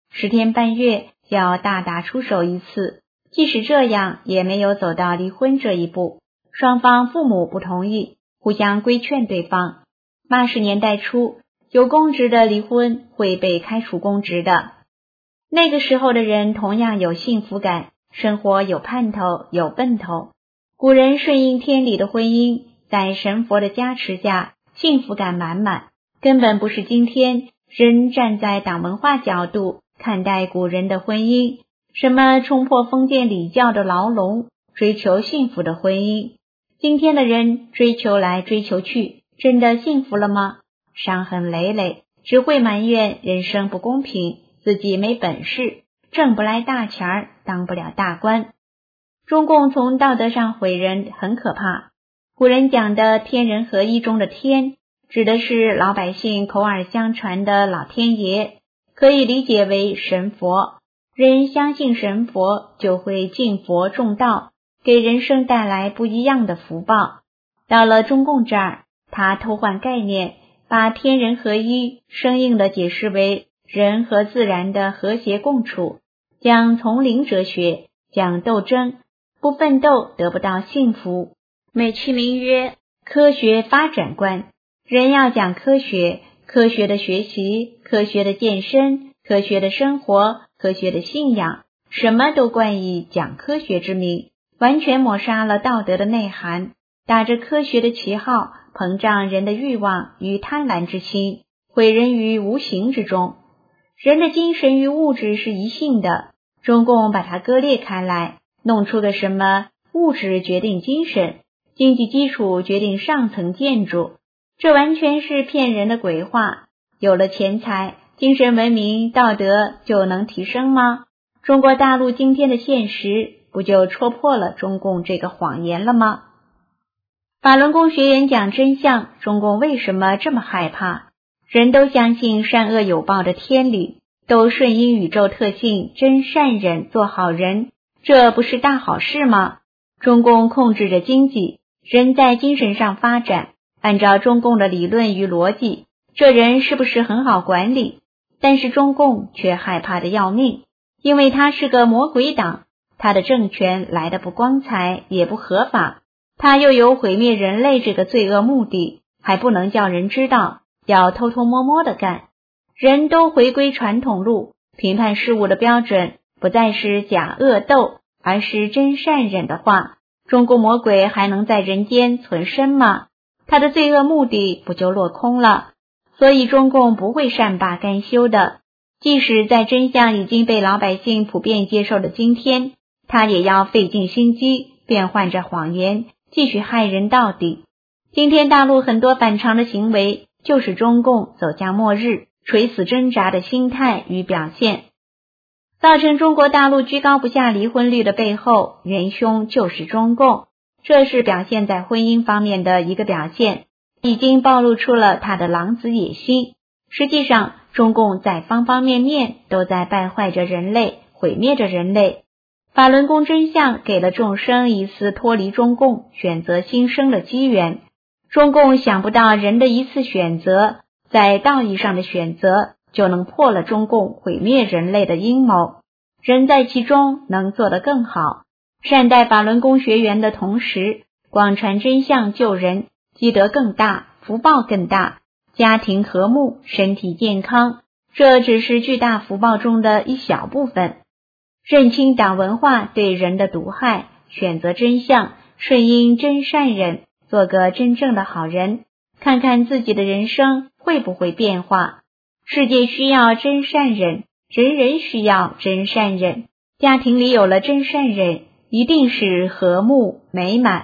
10天半月要大打出手一次，即使这样也没有走到离婚这一步，双方父母不同意，互相规劝对方。80年代初，有公职的离婚会被开除公职的。那个时候的人同样有幸福感，生活有盼头，有奔头。古人顺应天理的婚姻，在神佛的加持下，幸福感满满，根本不是今天人站在党文化角度看待古人的婚姻，什么冲破封建礼教的牢笼，追求幸福的婚姻。今天的人追求来追求去，真的幸福了吗？伤痕累累，只会埋怨人生不公平，自己没本事，挣不来大钱儿，当不了大官。中共从道德上毁人很可怕。古人讲的天人合一中的天，指的是老百姓口耳相传的老天爷，可以理解为神佛。人相信神佛，就会敬佛重道，给人生带来不一样的福报。到了中共这儿，他偷换概念，把天人合一生硬地解释为人和自然的和谐共处，讲丛林哲学，讲斗争，不奋斗得不到幸福，美其名曰科学发展观。人要讲科学，科学的学习，科学的健身，科学的生活，科学的信仰，什么都冠以讲科学之名，完全抹杀了道德的内涵，打着科学的旗号，膨胀人的欲望与贪婪之心，毁人于无形之中。人的精神与物质是一性的，中共把它割裂开来，弄出个什么物质决定精神，经济基础决定上层建筑，这完全是骗人的鬼话。有了钱财，精神文明道德就能提升吗？中国大陆今天的现实不就戳破了中共这个谎言了吗？法轮功学员讲真相，中共为什么这么害怕？人都相信善恶有报的天理，都顺应宇宙特性，真善忍，做好人，这不是大好事吗？中共控制着经济，人在精神上发展，按照中共的理论与逻辑，这人是不是很好管理？但是中共却害怕的要命，因为他是个魔鬼党，他的政权来得不光彩也不合法，他又有毁灭人类这个罪恶目的，还不能叫人知道，要偷偷摸摸的干。人都回归传统路，评判事物的标准不再是假恶斗，而是真善忍的话，中共魔鬼还能在人间存身吗？他的罪恶目的不就落空了？所以中共不会善罢甘休的，即使在真相已经被老百姓普遍接受的今天，他也要费尽心机变换着谎言，继续害人到底。今天大陆很多反常的行为，就是中共走向末日垂死挣扎的心态与表现。造成中国大陆居高不下离婚率的背后，元凶就是中共，这是表现在婚姻方面的一个表现，已经暴露出了他的狼子野心。实际上，中共在方方面面都在败坏着人类，毁灭着人类。法轮功真相给了众生一次脱离中共选择新生的机缘。中共想不到人的一次选择，在道义上的选择，就能破了中共毁灭人类的阴谋。人在其中能做得更好，善待法轮功学员的同时，广传真相救人，积德更大，福报更大，家庭和睦，身体健康，这只是巨大福报中的一小部分。认清党文化对人的毒害，选择真相，顺应真善忍，做个真正的好人，看看自己的人生会不会变化。世界需要真善忍，人人需要真善忍，家庭里有了真善忍，一定是和睦美满。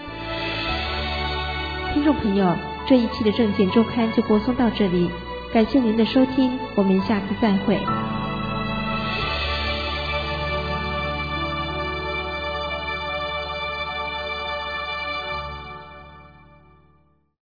听众朋友，这一期的政见周刊就播送到这里，感谢您的收听，我们下次再会。